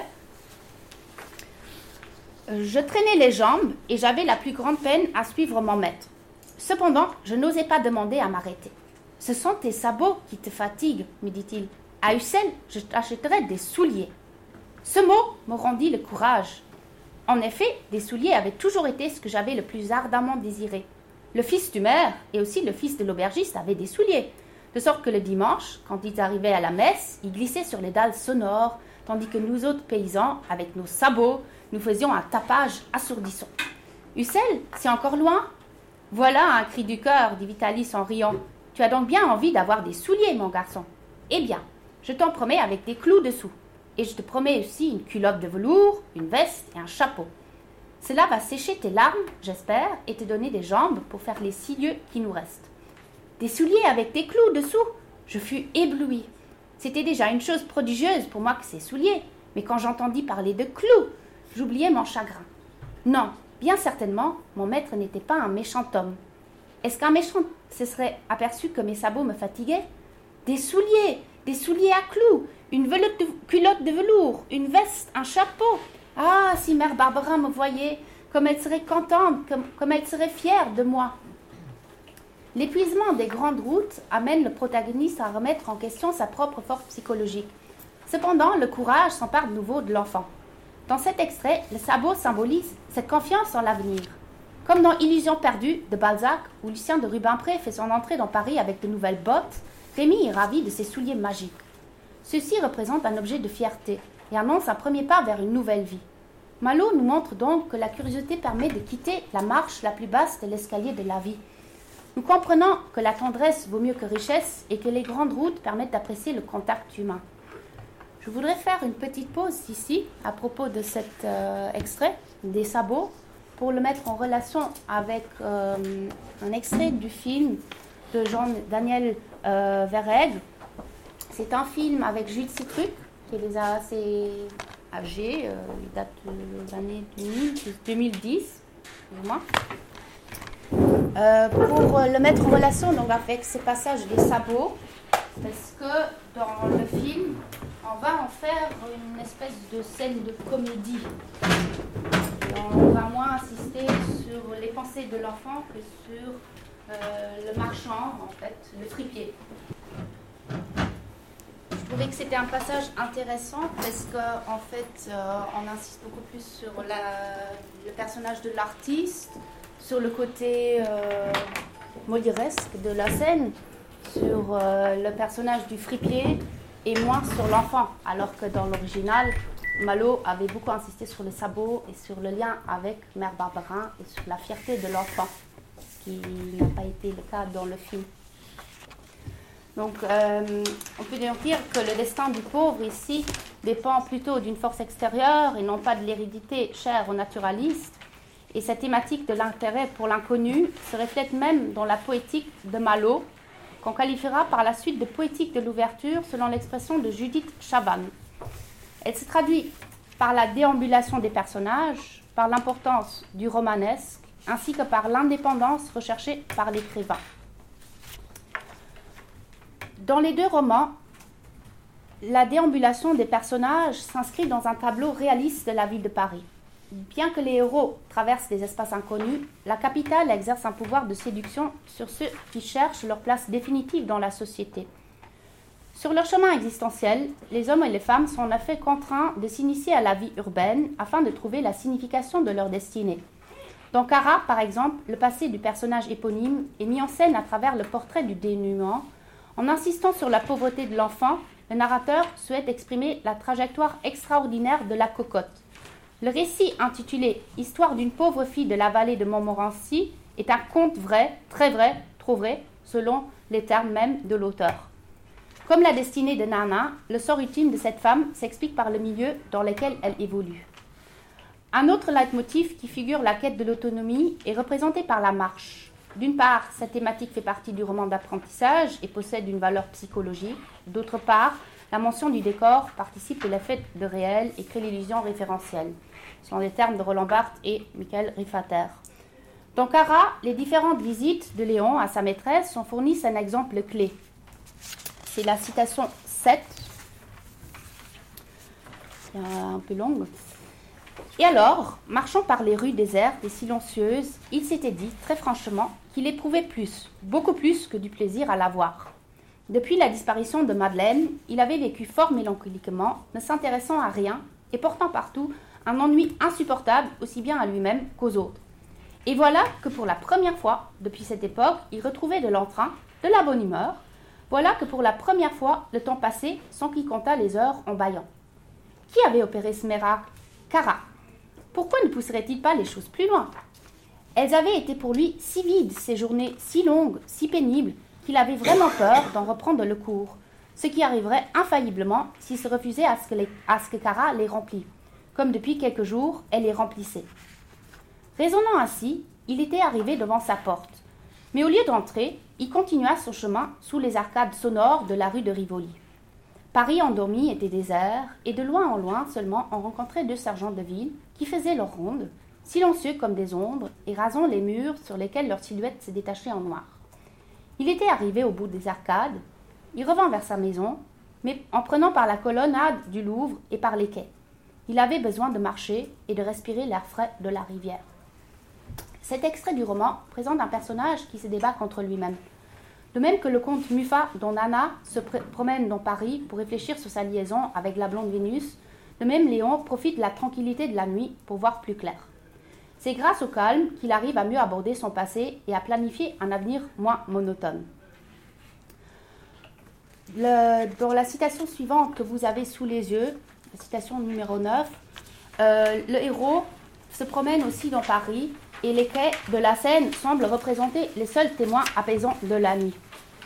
Speaker 2: Je traînais les jambes et j'avais la plus grande peine à suivre mon maître. Cependant, je n'osais pas demander à m'arrêter. « Ce sont tes sabots qui te fatiguent, me dit-il. À Ussel, je t'achèterai des souliers. » Ce mot me rendit le courage. En effet, des souliers avaient toujours été ce que j'avais le plus ardemment désiré. Le fils du maire et aussi le fils de l'aubergiste avaient des souliers, de sorte que le dimanche, quand ils arrivaient à la messe, ils glissaient sur les dalles sonores, tandis que nous autres paysans, avec nos sabots, nous faisions un tapage assourdissant. « Ussel, c'est encore loin ?»« Voilà un cri du cœur, dit Vitalis en riant. Tu as donc bien envie d'avoir des souliers, mon garçon. Eh bien, je t'en promets avec des clous dessous. Et je te promets aussi une culotte de velours, une veste et un chapeau. Cela va sécher tes larmes, j'espère, et te donner des jambes pour faire les 6 lieues qui nous restent. » Des souliers avec des clous dessous. Je fus éblouie. C'était déjà une chose prodigieuse pour moi que ces souliers, mais quand j'entendis parler de clous, j'oubliais mon chagrin. Non, bien certainement, mon maître n'était pas un méchant homme. Est-ce qu'un méchant se serait aperçu que mes sabots me fatiguaient ? Des souliers à clous, une culotte de velours, une veste, un chapeau. Ah, si mère Barberin me voyait, comme elle serait contente, comme elle serait fière de moi. L'épuisement des grandes routes amène le protagoniste à remettre en question sa propre force psychologique. Cependant, le courage s'empare de nouveau de l'enfant. Dans cet extrait, le sabot symbolise cette confiance en l'avenir. Comme dans Illusion perdue de Balzac, où Lucien de Rubempré fait son entrée dans Paris avec de nouvelles bottes, Rémi est ravi de ses souliers magiques. Ceux-ci représentent un objet de fierté et annoncent un premier pas vers une nouvelle vie. Malo nous montre donc que la curiosité permet de quitter la marche la plus basse de l'escalier de la vie. Nous comprenons que la tendresse vaut mieux que richesse et que les grandes routes permettent d'apprécier le contact humain. Je voudrais faire une petite pause ici à propos de cet extrait des sabots pour le mettre en relation avec un extrait du film de Jean-Daniel Verhaeghe. C'est un film avec Jules Citruc, qui est déjà assez âgé, il date des années 2010, plus ou moins. Pour le mettre en relation donc, avec ces passages des sabots, parce que dans le film, on va en faire une espèce de scène de comédie. Et on va moins insister sur les pensées de l'enfant que sur le marchand, en fait, le fripier. Je trouvais que c'était un passage intéressant parce qu'en fait, on insiste beaucoup plus sur le personnage de l'artiste, sur le côté molièresque de la scène, sur le personnage du fripier et moins sur l'enfant, alors que dans l'original, Malo avait beaucoup insisté sur les sabots et sur le lien avec Mère Barberin et sur la fierté de l'enfant, ce qui n'a pas été le cas dans le film. Donc, on peut donc dire que le destin du pauvre ici dépend plutôt d'une force extérieure et non pas de l'hérédité chère aux naturalistes. Et cette thématique de l'intérêt pour l'inconnu se reflète même dans la poétique de Malo, qu'on qualifiera par la suite de poétique de l'ouverture selon l'expression de Judith Chavannes. Elle se traduit par la déambulation des personnages, par l'importance du romanesque ainsi que par l'indépendance recherchée par l'écrivain. Dans les deux romans, la déambulation des personnages s'inscrit dans un tableau réaliste de la ville de Paris. Bien que les héros traversent des espaces inconnus, la capitale exerce un pouvoir de séduction sur ceux qui cherchent leur place définitive dans la société. Sur leur chemin existentiel, les hommes et les femmes sont en effet contraints de s'initier à la vie urbaine afin de trouver la signification de leur destinée. Dans Cara, par exemple, le passé du personnage éponyme est mis en scène à travers le portrait du dénuement. En insistant sur la pauvreté de l'enfant, le narrateur souhaite exprimer la trajectoire extraordinaire de la cocotte. Le récit intitulé « Histoire d'une pauvre fille de la vallée de Montmorency » est un conte vrai, très vrai, trop vrai, selon les termes mêmes de l'auteur. Comme la destinée de Nana, le sort ultime de cette femme s'explique par le milieu dans lequel elle évolue. Un autre leitmotiv qui figure la quête de l'autonomie est représenté par la marche. D'une part, cette thématique fait partie du roman d'apprentissage et possède une valeur psychologique. D'autre part, la mention du décor participe de l'effet de réel et crée l'illusion référentielle, selon les termes de Roland Barthes et Michael Riffater. Dans Cara, les différentes visites de Léon à sa maîtresse sont fournissent un exemple clé. C'est la citation 7, un peu longue. Et alors, marchant par les rues désertes et silencieuses, il s'était dit, très franchement, qu'il éprouvait plus, beaucoup plus que du plaisir à la voir. Depuis la disparition de Madeleine, il avait vécu fort mélancoliquement, ne s'intéressant à rien et portant partout un ennui insupportable aussi bien à lui-même qu'aux autres. Et voilà que pour la première fois, depuis cette époque, il retrouvait de l'entrain, de la bonne humeur. Voilà que pour la première fois, le temps passait sans qu'il comptât les heures en bâillant. Qui avait opéré ce miracle ? Cara. Pourquoi ne pousserait-il pas les choses plus loin ? Elles avaient été pour lui si vides, ces journées si longues, si pénibles, qu'il avait vraiment peur d'en reprendre le cours, ce qui arriverait infailliblement s'il se refusait à ce que Cara les remplît, comme depuis quelques jours elle les remplissait. Raisonnant ainsi, il était arrivé devant sa porte, mais au lieu d'entrer, il continua son chemin sous les arcades sonores de la rue de Rivoli. Paris endormi était désert, et de loin en loin seulement on rencontrait deux sergents de ville qui faisaient leur ronde, silencieux comme des ombres, et rasant les murs sur lesquels leurs silhouettes se détachaient en noir. Il était arrivé au bout des arcades, il revint vers sa maison, mais en prenant par la colonnade du Louvre et par les quais. Il avait besoin de marcher et de respirer l'air frais de la rivière. Cet extrait du roman présente un personnage qui se débat contre lui-même. De même que le comte Muffat, dont Nana se promène dans Paris pour réfléchir sur sa liaison avec la blonde Vénus, de même Léon profite de la tranquillité de la nuit pour voir plus clair. C'est grâce au calme qu'il arrive à mieux aborder son passé et à planifier un avenir moins monotone. Dans la citation suivante que vous avez sous les yeux, la citation numéro 9, le héros se promène aussi dans Paris et les quais de la Seine semblent représenter les seuls témoins apaisants de la nuit.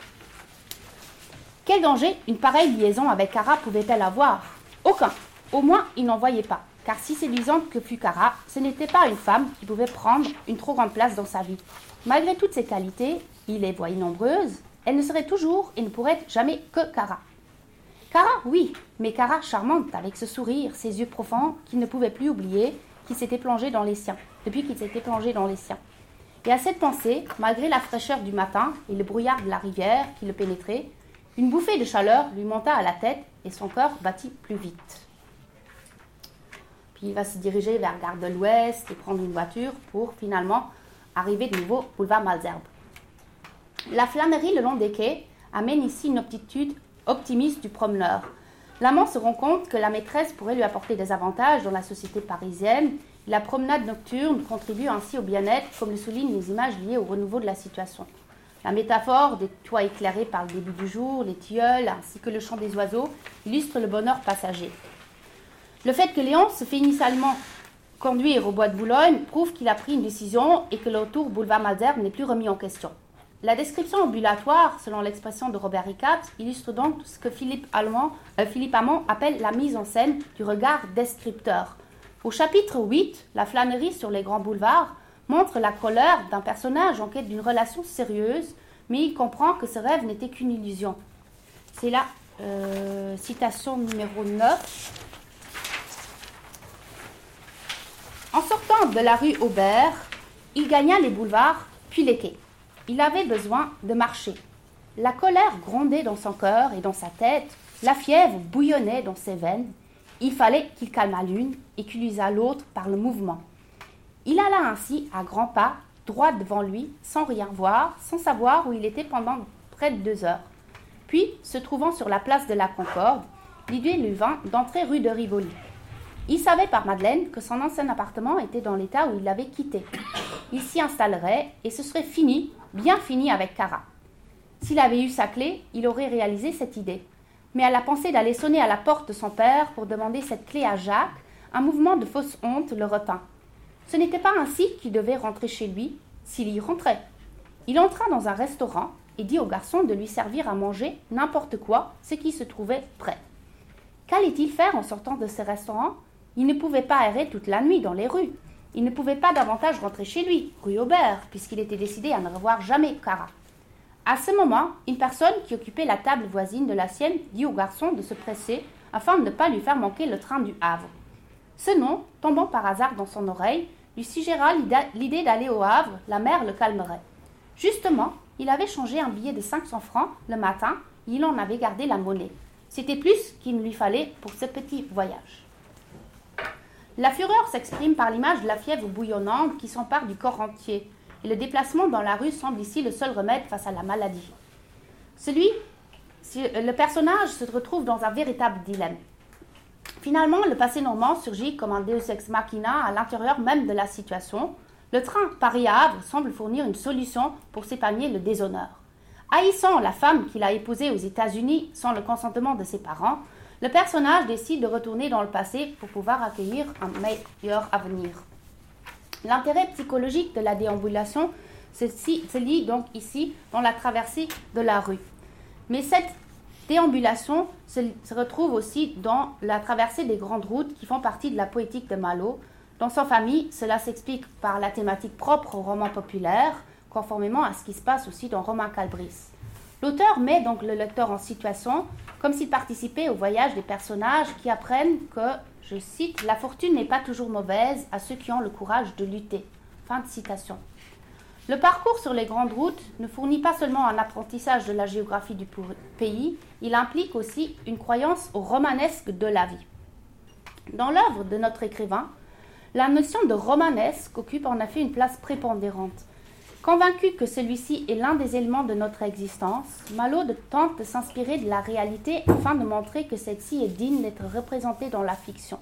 Speaker 2: Quel danger une pareille liaison avec Cara pouvait-elle avoir ? Aucun. Au moins, il n'en voyait pas. Car si séduisante que fût Cara, ce n'était pas une femme qui pouvait prendre une trop grande place dans sa vie. Malgré toutes ses qualités, il les voyait nombreuses, elle ne serait toujours et ne pourrait être jamais que Cara. Cara, oui, mais Cara charmante, avec ce sourire, ses yeux profonds qu'il ne pouvait plus oublier, qui s'était plongé dans les siens, depuis qu'il s'était plongé dans les siens. Et à cette pensée, malgré la fraîcheur du matin et le brouillard de la rivière qui le pénétrait, une bouffée de chaleur lui monta à la tête et son cœur battit plus vite. Puis il va se diriger vers Gare de l'Ouest et prendre une voiture pour finalement arriver de nouveau boulevard Malesherbes. La flânerie le long des quais amène ici une aptitude optimiste du promeneur. L'amant se rend compte que la maîtresse pourrait lui apporter des avantages dans la société parisienne. La promenade nocturne contribue ainsi au bien-être, comme le soulignent les images liées au renouveau de la situation. La métaphore des toits éclairés par le début du jour, les tilleuls, ainsi que le chant des oiseaux, illustre le bonheur passager. Le fait que Léon se fait initialement conduire au bois de Boulogne prouve qu'il a pris une décision et que le retour boulevard Malesherbes n'est plus remis en question. La description ambulatoire, selon l'expression de Robert Ricat, illustre donc ce que Philippe Amand appelle la mise en scène du regard descripteur. Au chapitre 8, la flânerie sur les grands boulevards montre la colère d'un personnage en quête d'une relation sérieuse, mais il comprend que ce rêve n'était qu'une illusion. C'est la citation numéro 9. En sortant de la rue Aubert, Il gagna les boulevards, puis les quais. Il avait besoin de marcher. La colère grondait dans son cœur et dans sa tête, la fièvre bouillonnait dans ses veines. Il fallait qu'il calmât l'une et qu'il usât l'autre par le mouvement. Il alla ainsi à grands pas, droit devant lui, sans rien voir, sans savoir où il était pendant près de 2 heures. Puis, se trouvant sur la place de la Concorde, l'idée lui vint d'entrer rue de Rivoli. Il savait par Madeleine que son ancien appartement était dans l'état où il l'avait quitté. Il s'y installerait et ce serait fini, bien fini avec Cara. S'il avait eu sa clé, il aurait réalisé cette idée. Mais à la pensée d'aller sonner à la porte de son père pour demander cette clé à Jacques, un mouvement de fausse honte le retint. Ce n'était pas ainsi qu'il devait rentrer chez lui, s'il y rentrait. Il entra dans un restaurant et dit au garçon de lui servir à manger n'importe quoi, ce qui se trouvait prêt. Qu'allait-il faire en sortant de ce restaurant? Il ne pouvait pas errer toute la nuit dans les rues. Il ne pouvait pas davantage rentrer chez lui, rue Aubert, puisqu'il était décidé à ne revoir jamais Cara. À ce moment, une personne qui occupait la table voisine de la sienne dit au garçon de se presser afin de ne pas lui faire manquer le train du Havre. Ce nom, tombant par hasard dans son oreille, lui suggéra l'idée d'aller au Havre, la mère le calmerait. Justement, il avait changé un billet de 500 francs le matin et il en avait gardé la monnaie. C'était plus qu'il ne lui fallait pour ce petit voyage. La fureur s'exprime par l'image de la fièvre bouillonnante qui s'empare du corps entier. Et le déplacement dans la rue semble ici le seul remède face à la maladie. Le personnage se retrouve dans un véritable dilemme. Finalement, le passé normand surgit comme un deus ex machina à l'intérieur même de la situation. Le train Paris-Havre semble fournir une solution pour s'épargner le déshonneur. Haïssant la femme qu'il a épousée aux États-Unis sans le consentement de ses parents, le personnage décide de retourner dans le passé pour pouvoir accueillir un meilleur avenir. L'intérêt psychologique de la déambulation se lie donc ici dans la traversée de la rue. Mais cette déambulation se retrouve aussi dans la traversée des grandes routes qui font partie de la poétique de Malo. Dans sa famille, cela s'explique par la thématique propre au roman populaire, conformément à ce qui se passe aussi dans Romain Calbris. L'auteur met donc le lecteur en situation, comme s'il participait au voyage des personnages qui apprennent que, je cite, « la fortune n'est pas toujours mauvaise à ceux qui ont le courage de lutter ». Fin de citation. Le parcours sur les grandes routes ne fournit pas seulement un apprentissage de la géographie du pays, il implique aussi une croyance au romanesque de la vie. Dans l'œuvre de notre écrivain, la notion de romanesque occupe en effet une place prépondérante. Convaincu que celui-ci est l'un des éléments de notre existence, Malo tente de s'inspirer de la réalité afin de montrer que celle-ci est digne d'être représentée dans la fiction.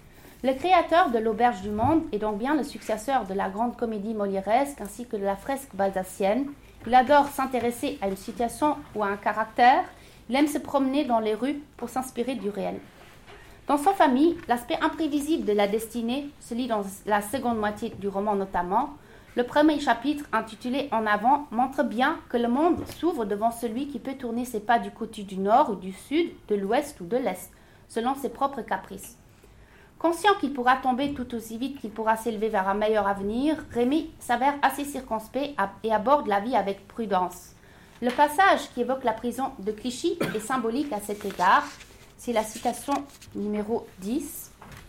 Speaker 2: Le créateur de l'Auberge du Monde est donc bien le successeur de la grande comédie molièresque ainsi que de la fresque balzacienne. Il adore s'intéresser à une situation ou à un caractère. Il aime se promener dans les rues pour s'inspirer du réel. Dans sa famille, l'aspect imprévisible de la destinée se lit dans la seconde moitié du roman notamment. Le premier chapitre, intitulé « En avant », montre bien que le monde s'ouvre devant celui qui peut tourner ses pas du côté du nord ou du sud, de l'ouest ou de l'est, selon ses propres caprices. Conscient qu'il pourra tomber tout aussi vite qu'il pourra s'élever vers un meilleur avenir, Rémy s'avère assez circonspect et aborde la vie avec prudence. Le passage qui évoque la prison de Clichy est symbolique à cet égard. C'est la citation numéro 10.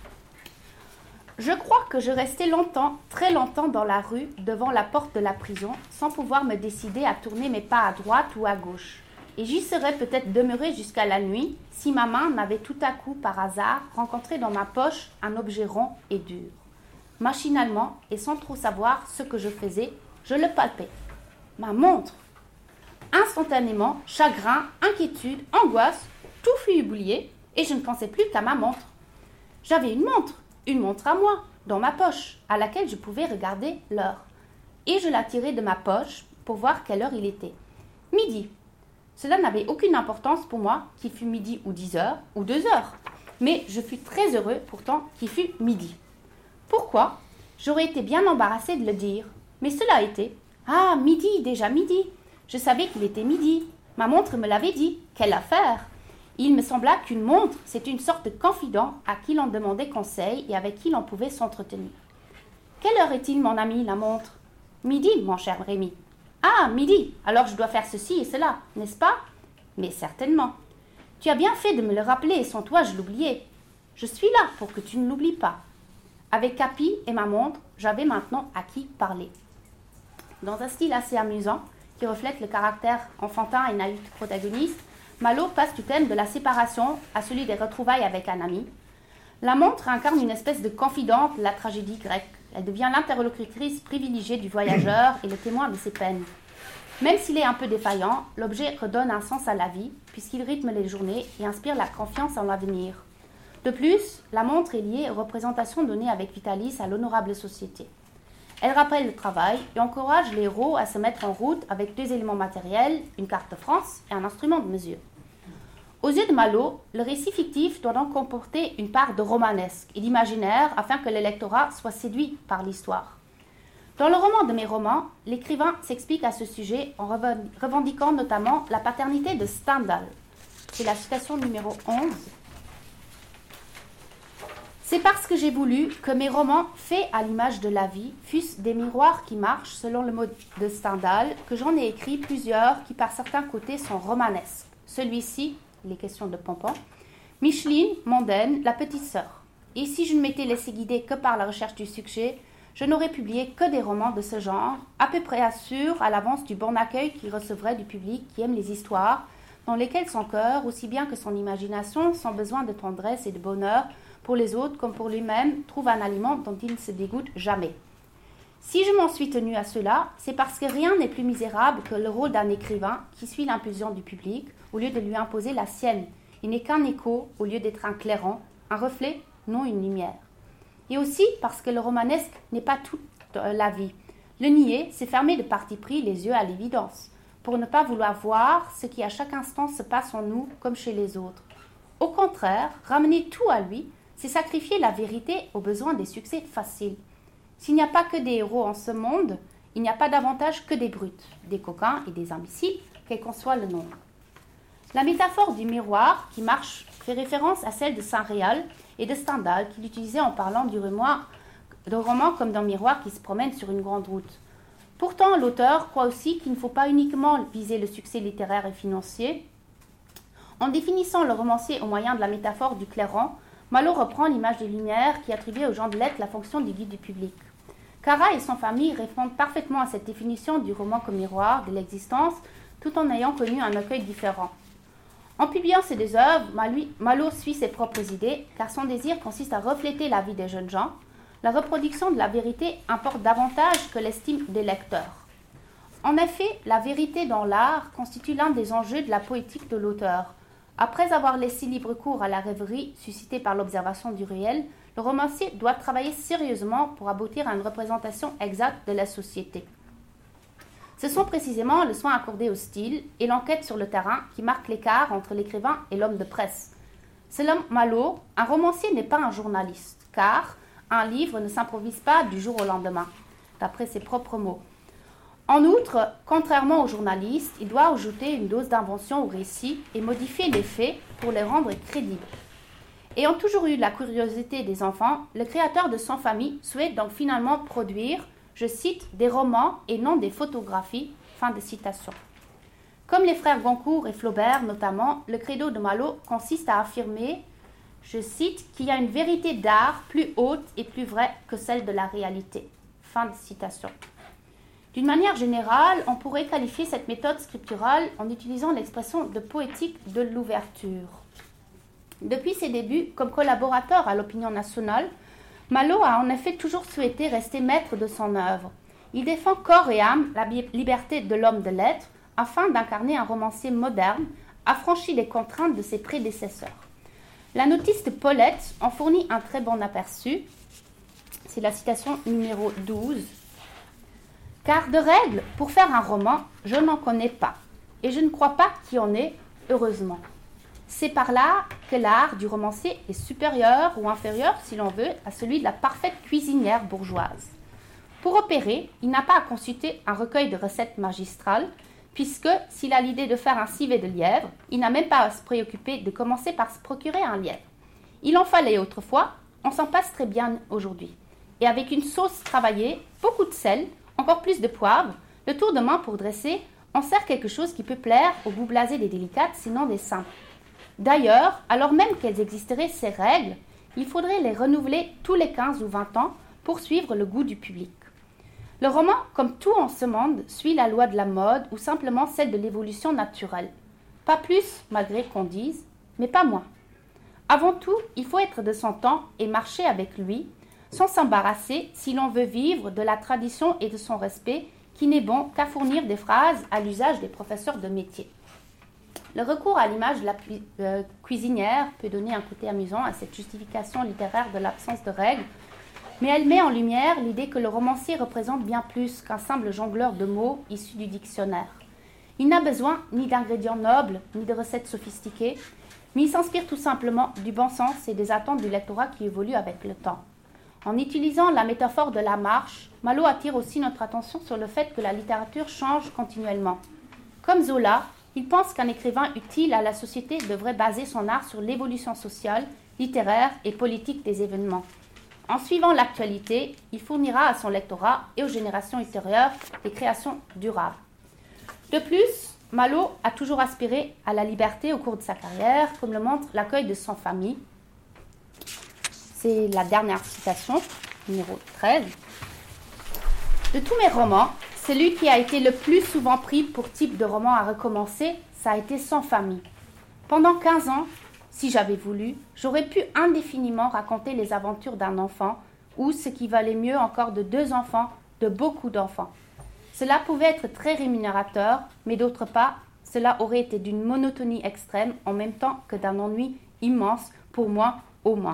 Speaker 2: Je crois que je restais longtemps, très longtemps dans la rue, devant la porte de la prison, sans pouvoir me décider à tourner mes pas à droite ou à gauche. Et j'y serais peut-être demeuré jusqu'à la nuit, si ma main n'avait tout à coup, par hasard, rencontré dans ma poche un objet rond et dur. Machinalement, et sans trop savoir ce que je faisais, je le palpais. Ma montre! Instantanément, chagrin, inquiétude, angoisse, tout fut oublié, et je ne pensais plus qu'à ma montre. J'avais une montre à moi, dans ma poche, à laquelle je pouvais regarder l'heure. Et je la tirai de ma poche pour voir quelle heure il était. Midi. Cela n'avait aucune importance pour moi qu'il fût midi ou 10 heures ou 2 heures. Mais je fus très heureux pourtant qu'il fût midi. Pourquoi? J'aurais été bien embarrassée de le dire. Mais cela a été. Ah, midi, déjà midi. Je savais qu'il était midi. Ma montre me l'avait dit. Quelle affaire! Il me sembla qu'une montre, c'est une sorte de confident à qui l'on demandait conseil et avec qui l'on pouvait s'entretenir. Quelle heure est-il, mon ami, la montre? Midi, mon cher Rémy. Ah, midi, alors je dois faire ceci et cela, n'est-ce pas? Mais certainement. Tu as bien fait de me le rappeler, sans toi je l'oubliais. Je suis là pour que tu ne l'oublies pas. Avec Capi et ma montre, j'avais maintenant à qui parler. Dans un style assez amusant, qui reflète le caractère enfantin et naïf du protagoniste, Malo passe du thème de la séparation à celui des retrouvailles avec un ami. La montre incarne une espèce de confidente de la tragédie grecque. Elle devient l'interlocutrice privilégiée du voyageur et le témoin de ses peines. Même s'il est un peu défaillant, l'objet redonne un sens à la vie, puisqu'il rythme les journées et inspire la confiance en l'avenir. De plus, la montre est liée aux représentations données avec Vitalis à l'honorable société. Elle rappelle le travail et encourage les héros à se mettre en route avec 2 éléments matériels, une carte de France et un instrument de mesure. Aux yeux de Malo, le récit fictif doit donc comporter une part de romanesque et d'imaginaire afin que le lectorat soit séduit par l'histoire. Dans le roman de mes romans, l'écrivain s'explique à ce sujet en revendiquant notamment la paternité de Stendhal. C'est la citation numéro 11. C'est parce que j'ai voulu que mes romans, faits à l'image de la vie, fussent des miroirs qui marchent selon le mot de Stendhal, que j'en ai écrit plusieurs qui par certains côtés sont romanesques. Celui-ci, les questions de Pompon, Micheline, mondaine, la petite sœur. Et si je ne m'étais laissé guider que par la recherche du succès, je n'aurais publié que des romans de ce genre, à peu près assurés à l'avance du bon accueil qu'il recevrait du public qui aime les histoires, dans lesquelles son cœur, aussi bien que son imagination, sans besoin de tendresse et de bonheur pour les autres comme pour lui-même, trouve un aliment dont il ne se dégoûte jamais. Si je m'en suis tenue à cela, c'est parce que rien n'est plus misérable que le rôle d'un écrivain qui suit l'impulsion du public au lieu de lui imposer la sienne. Il n'est qu'un écho au lieu d'être un clairon, un reflet, non une lumière. Et aussi parce que le romanesque n'est pas toute la vie. Le nier, c'est fermer de parti pris les yeux à l'évidence, pour ne pas vouloir voir ce qui à chaque instant se passe en nous comme chez les autres. Au contraire, ramener tout à lui, c'est sacrifier la vérité aux besoins des succès faciles. S'il n'y a pas que des héros en ce monde, il n'y a pas davantage que des brutes, des coquins et des imbéciles, quel qu'en soit le nombre. La métaphore du miroir qui marche fait référence à celle de Saint-Réal et de Stendhal qu'il utilisait en parlant du roman comme d'un miroir qui se promène sur une grande route. Pourtant, l'auteur croit aussi qu'il ne faut pas uniquement viser le succès littéraire et financier. En définissant le romancier au moyen de la métaphore du clairon, Malo reprend l'image des lumières qui attribuait aux gens de lettres la fonction du guide du public. Cara et son famille répondent parfaitement à cette définition du roman comme miroir de l'existence, tout en ayant connu un accueil différent. En publiant ces 2 œuvres, Malo suit ses propres idées, car son désir consiste à refléter la vie des jeunes gens. La reproduction de la vérité importe davantage que l'estime des lecteurs. En effet, la vérité dans l'art constitue l'un des enjeux de la poétique de l'auteur. Après avoir laissé libre cours à la rêverie suscitée par l'observation du réel, le romancier doit travailler sérieusement pour aboutir à une représentation exacte de la société. Ce sont précisément le soin accordé au style et l'enquête sur le terrain qui marquent l'écart entre l'écrivain et l'homme de presse. Selon Malo, un romancier n'est pas un journaliste, car un livre ne s'improvise pas du jour au lendemain, d'après ses propres mots. En outre, contrairement aux journalistes, il doit ajouter une dose d'invention au récit et modifier les faits pour les rendre crédibles. Ayant toujours eu la curiosité des enfants, le créateur de Sans famille souhaite donc finalement produire, je cite, des romans et non des photographies, fin de citation. Comme les frères Goncourt et Flaubert notamment, le credo de Malo consiste à affirmer, je cite, qu'il y a une vérité d'art plus haute et plus vraie que celle de la réalité. Fin de citation. D'une manière générale, on pourrait qualifier cette méthode scripturale en utilisant l'expression de poétique de l'ouverture. Depuis ses débuts comme collaborateur à l'Opinion nationale, Malo a en effet toujours souhaité rester maître de son œuvre. Il défend corps et âme la liberté de l'homme de lettres afin d'incarner un romancier moderne, affranchi des contraintes de ses prédécesseurs. La notice de Paulette en fournit un très bon aperçu. C'est la citation numéro 12. « Car de règles, pour faire un roman, je n'en connais pas, et je ne crois pas qu'il y en ait, heureusement. C'est par là que l'art du romancier est supérieur ou inférieur, si l'on veut, à celui de la parfaite cuisinière bourgeoise. Pour opérer, il n'a pas à consulter un recueil de recettes magistrales, puisque, s'il a l'idée de faire un civet de lièvre, il n'a même pas à se préoccuper de commencer par se procurer un lièvre. Il en fallait autrefois, on s'en passe très bien aujourd'hui. Et avec une sauce travaillée, beaucoup de sel, encore plus de poivre, le tour de main pour dresser, on sert quelque chose qui peut plaire au goût blasé des délicates, sinon des simples. D'ailleurs, alors même qu'elles existeraient ces règles, il faudrait les renouveler tous les 15 ou 20 ans pour suivre le goût du public. Le roman, comme tout en ce monde, suit la loi de la mode ou simplement celle de l'évolution naturelle. Pas plus, malgré qu'on dise, mais pas moins. Avant tout, il faut être de son temps et marcher avec lui, sans s'embarrasser si l'on veut vivre de la tradition et de son respect, qui n'est bon qu'à fournir des phrases à l'usage des professeurs de métier. Le recours à l'image de la cuisinière peut donner un côté amusant à cette justification littéraire de l'absence de règles, mais elle met en lumière l'idée que le romancier représente bien plus qu'un simple jongleur de mots issus du dictionnaire. Il n'a besoin ni d'ingrédients nobles, ni de recettes sophistiquées, mais il s'inspire tout simplement du bon sens et des attentes du lectorat qui évoluent avec le temps. En utilisant la métaphore de la marche, Malo attire aussi notre attention sur le fait que la littérature change continuellement. Comme Zola, il pense qu'un écrivain utile à la société devrait baser son art sur l'évolution sociale, littéraire et politique des événements. En suivant l'actualité, il fournira à son lectorat et aux générations ultérieures des créations durables. De plus, Malo a toujours aspiré à la liberté au cours de sa carrière, comme le montre l'accueil de son famille. C'est la dernière citation, numéro 13. De tous mes romans, celui qui a été le plus souvent pris pour type de roman à recommencer, ça a été Sans famille. Pendant 15 ans, si j'avais voulu, j'aurais pu indéfiniment raconter les aventures d'un enfant, ou ce qui valait mieux encore de 2 enfants, de beaucoup d'enfants. Cela pouvait être très rémunérateur, mais d'autre part, cela aurait été d'une monotonie extrême en même temps que d'un ennui immense, pour moi au moins.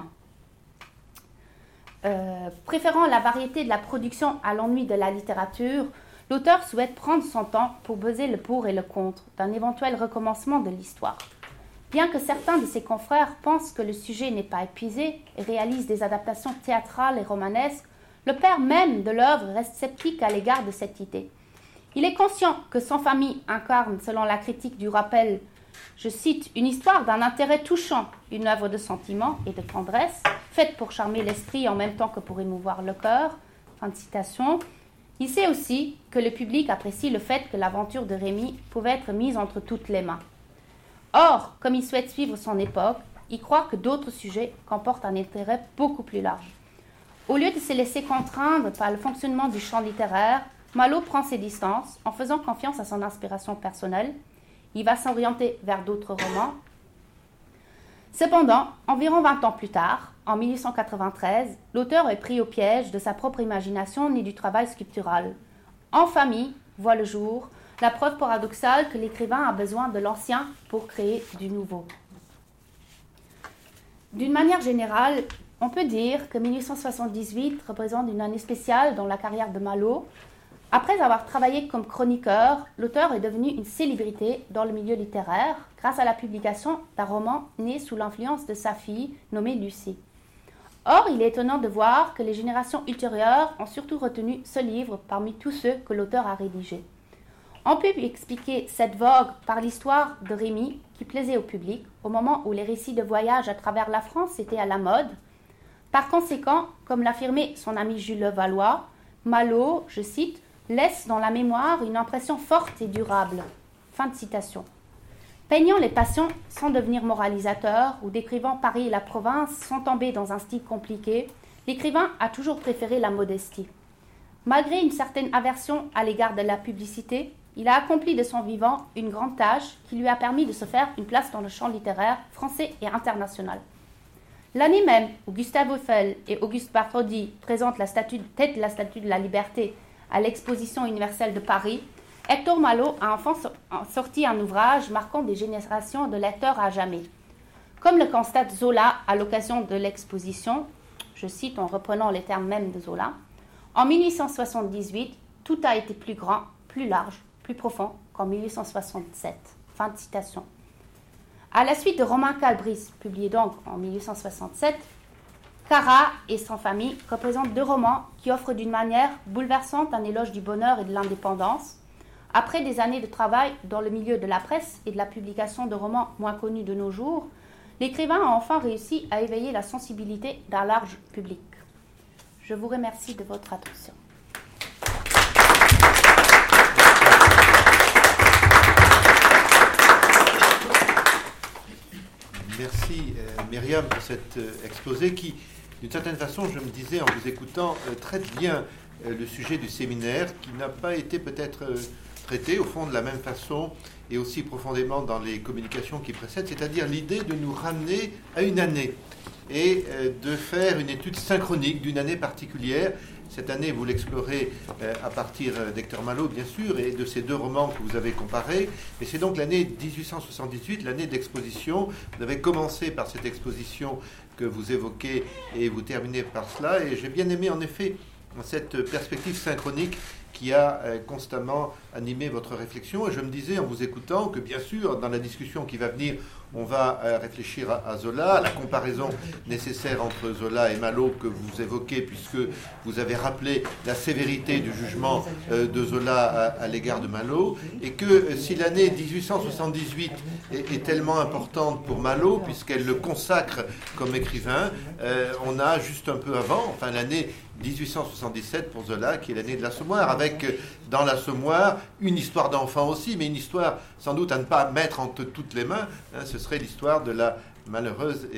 Speaker 2: Préférant la variété de la production à l'ennui de la littérature, l'auteur souhaite prendre son temps pour peser le pour et le contre d'un éventuel recommencement de l'histoire. Bien que certains de ses confrères pensent que le sujet n'est pas épuisé et réalisent des adaptations théâtrales et romanesques, le père même de l'œuvre reste sceptique à l'égard de cette idée. Il est conscient que Sans famille incarne, selon la critique du Rappel, je cite, une histoire d'un intérêt touchant, une œuvre de sentiment et de tendresse, faite pour charmer l'esprit en même temps que pour émouvoir le cœur. Fin de citation. Il sait aussi que le public apprécie le fait que l'aventure de Rémy pouvait être mise entre toutes les mains. Or, comme il souhaite suivre son époque, il croit que d'autres sujets comportent un intérêt beaucoup plus large. Au lieu de se laisser contraindre par le fonctionnement du champ littéraire, Malo prend ses distances en faisant confiance à son inspiration personnelle. Il va s'orienter vers d'autres romans. Cependant, environ 20 ans plus tard, en 1893, l'auteur est pris au piège de sa propre imagination née du travail sculptural. En famille, voit le jour, la preuve paradoxale que l'écrivain a besoin de l'ancien pour créer du nouveau. D'une manière générale, on peut dire que 1878 représente une année spéciale dans la carrière de Malo. Après avoir travaillé comme chroniqueur, l'auteur est devenu une célébrité dans le milieu littéraire grâce à la publication d'un roman né sous l'influence de sa fille nommée Lucie. Or, il est étonnant de voir que les générations ultérieures ont surtout retenu ce livre parmi tous ceux que l'auteur a rédigés. On peut expliquer cette vogue par l'histoire de Rémy qui plaisait au public au moment où les récits de voyage à travers la France étaient à la mode. Par conséquent, comme l'affirmait son ami Jules Levallois, Malo, je cite, laisse dans la mémoire une impression forte et durable. Fin de citation. Peignant les passions sans devenir moralisateur ou décrivant Paris et la province sans tomber dans un style compliqué, l'écrivain a toujours préféré la modestie. Malgré une certaine aversion à l'égard de la publicité, il a accompli de son vivant une grande tâche qui lui a permis de se faire une place dans le champ littéraire français et international. L'année même où Gustave Eiffel et Auguste Bartholdi présentent la statue de la liberté à l'exposition universelle de Paris, Hector Malo a enfin sorti un ouvrage marquant des générations de lecteurs à jamais. Comme le constate Zola à l'occasion de l'exposition, je cite en reprenant les termes mêmes de Zola, en 1878, tout a été plus grand, plus large, plus profond qu'en 1867. Fin de citation. À la suite de Romain Calbris, publié donc en 1867, Cara et Sans famille représentent 2 romans qui offrent d'une manière bouleversante un éloge du bonheur et de l'indépendance. Après des années de travail dans le milieu de la presse et de la publication de romans moins connus de nos jours, l'écrivain a enfin réussi à éveiller la sensibilité d'un large public. Je vous remercie de votre attention.
Speaker 1: Merci Myriam pour cet exposé qui d'une certaine façon, je me disais en vous écoutant, traite bien le sujet du séminaire qui n'a pas été peut-être traité au fond de la même façon et aussi profondément dans les communications qui précèdent, c'est-à-dire l'idée de nous ramener à une année et de faire une étude synchronique d'une année particulière. Cette année, vous l'explorez à partir d'Hector Malot, bien sûr, et de ces deux romans que vous avez comparés. Et c'est donc l'année 1878, l'année d'exposition. Vous avez commencé par cette exposition que vous évoquez et vous terminez par cela. Et j'ai bien aimé, en effet, cette perspective synchronique qui a constamment animé votre réflexion. Et je me disais, en vous écoutant, que bien sûr, dans la discussion qui va venir, on va réfléchir à Zola, à la comparaison nécessaire entre Zola et Malot que vous évoquez, puisque vous avez rappelé la sévérité du jugement de Zola à l'égard de Malot, et que si l'année 1878 est tellement importante pour Malot, puisqu'elle le consacre comme écrivain, on a juste un peu avant, enfin l'année 1877 pour Zola, qui est l'année de l'Assommoir, avec dans l'Assommoir une histoire d'enfant aussi, mais une histoire sans doute à ne pas mettre entre toutes les mains. Ce serait l'histoire de la malheureuse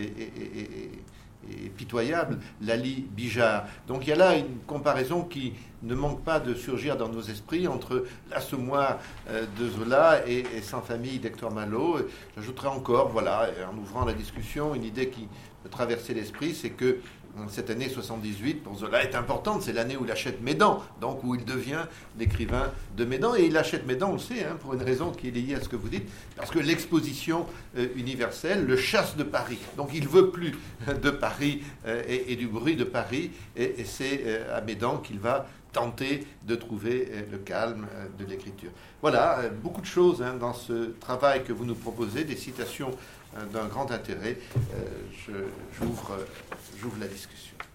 Speaker 1: et pitoyable Laly Bijard. Donc il y a là une comparaison qui ne manque pas de surgir dans nos esprits entre l'Assommoir de Zola et Sans famille d'Hector Malot. J'ajouterai encore, voilà, en ouvrant la discussion, une idée qui me traversait l'esprit, c'est que cette année 78 pour Zola est importante, c'est l'année où il achète Médan, donc où il devient l'écrivain de Médan, et il achète Médan, on le sait, pour une raison qui est liée à ce que vous dites, parce que l'exposition universelle le chasse de Paris, donc il veut plus de Paris et du bruit de Paris, et c'est à Médan qu'il va tenter de trouver le calme de l'écriture. Voilà, beaucoup de choses dans ce travail que vous nous proposez, des citations d'un grand intérêt. J'ouvre la discussion.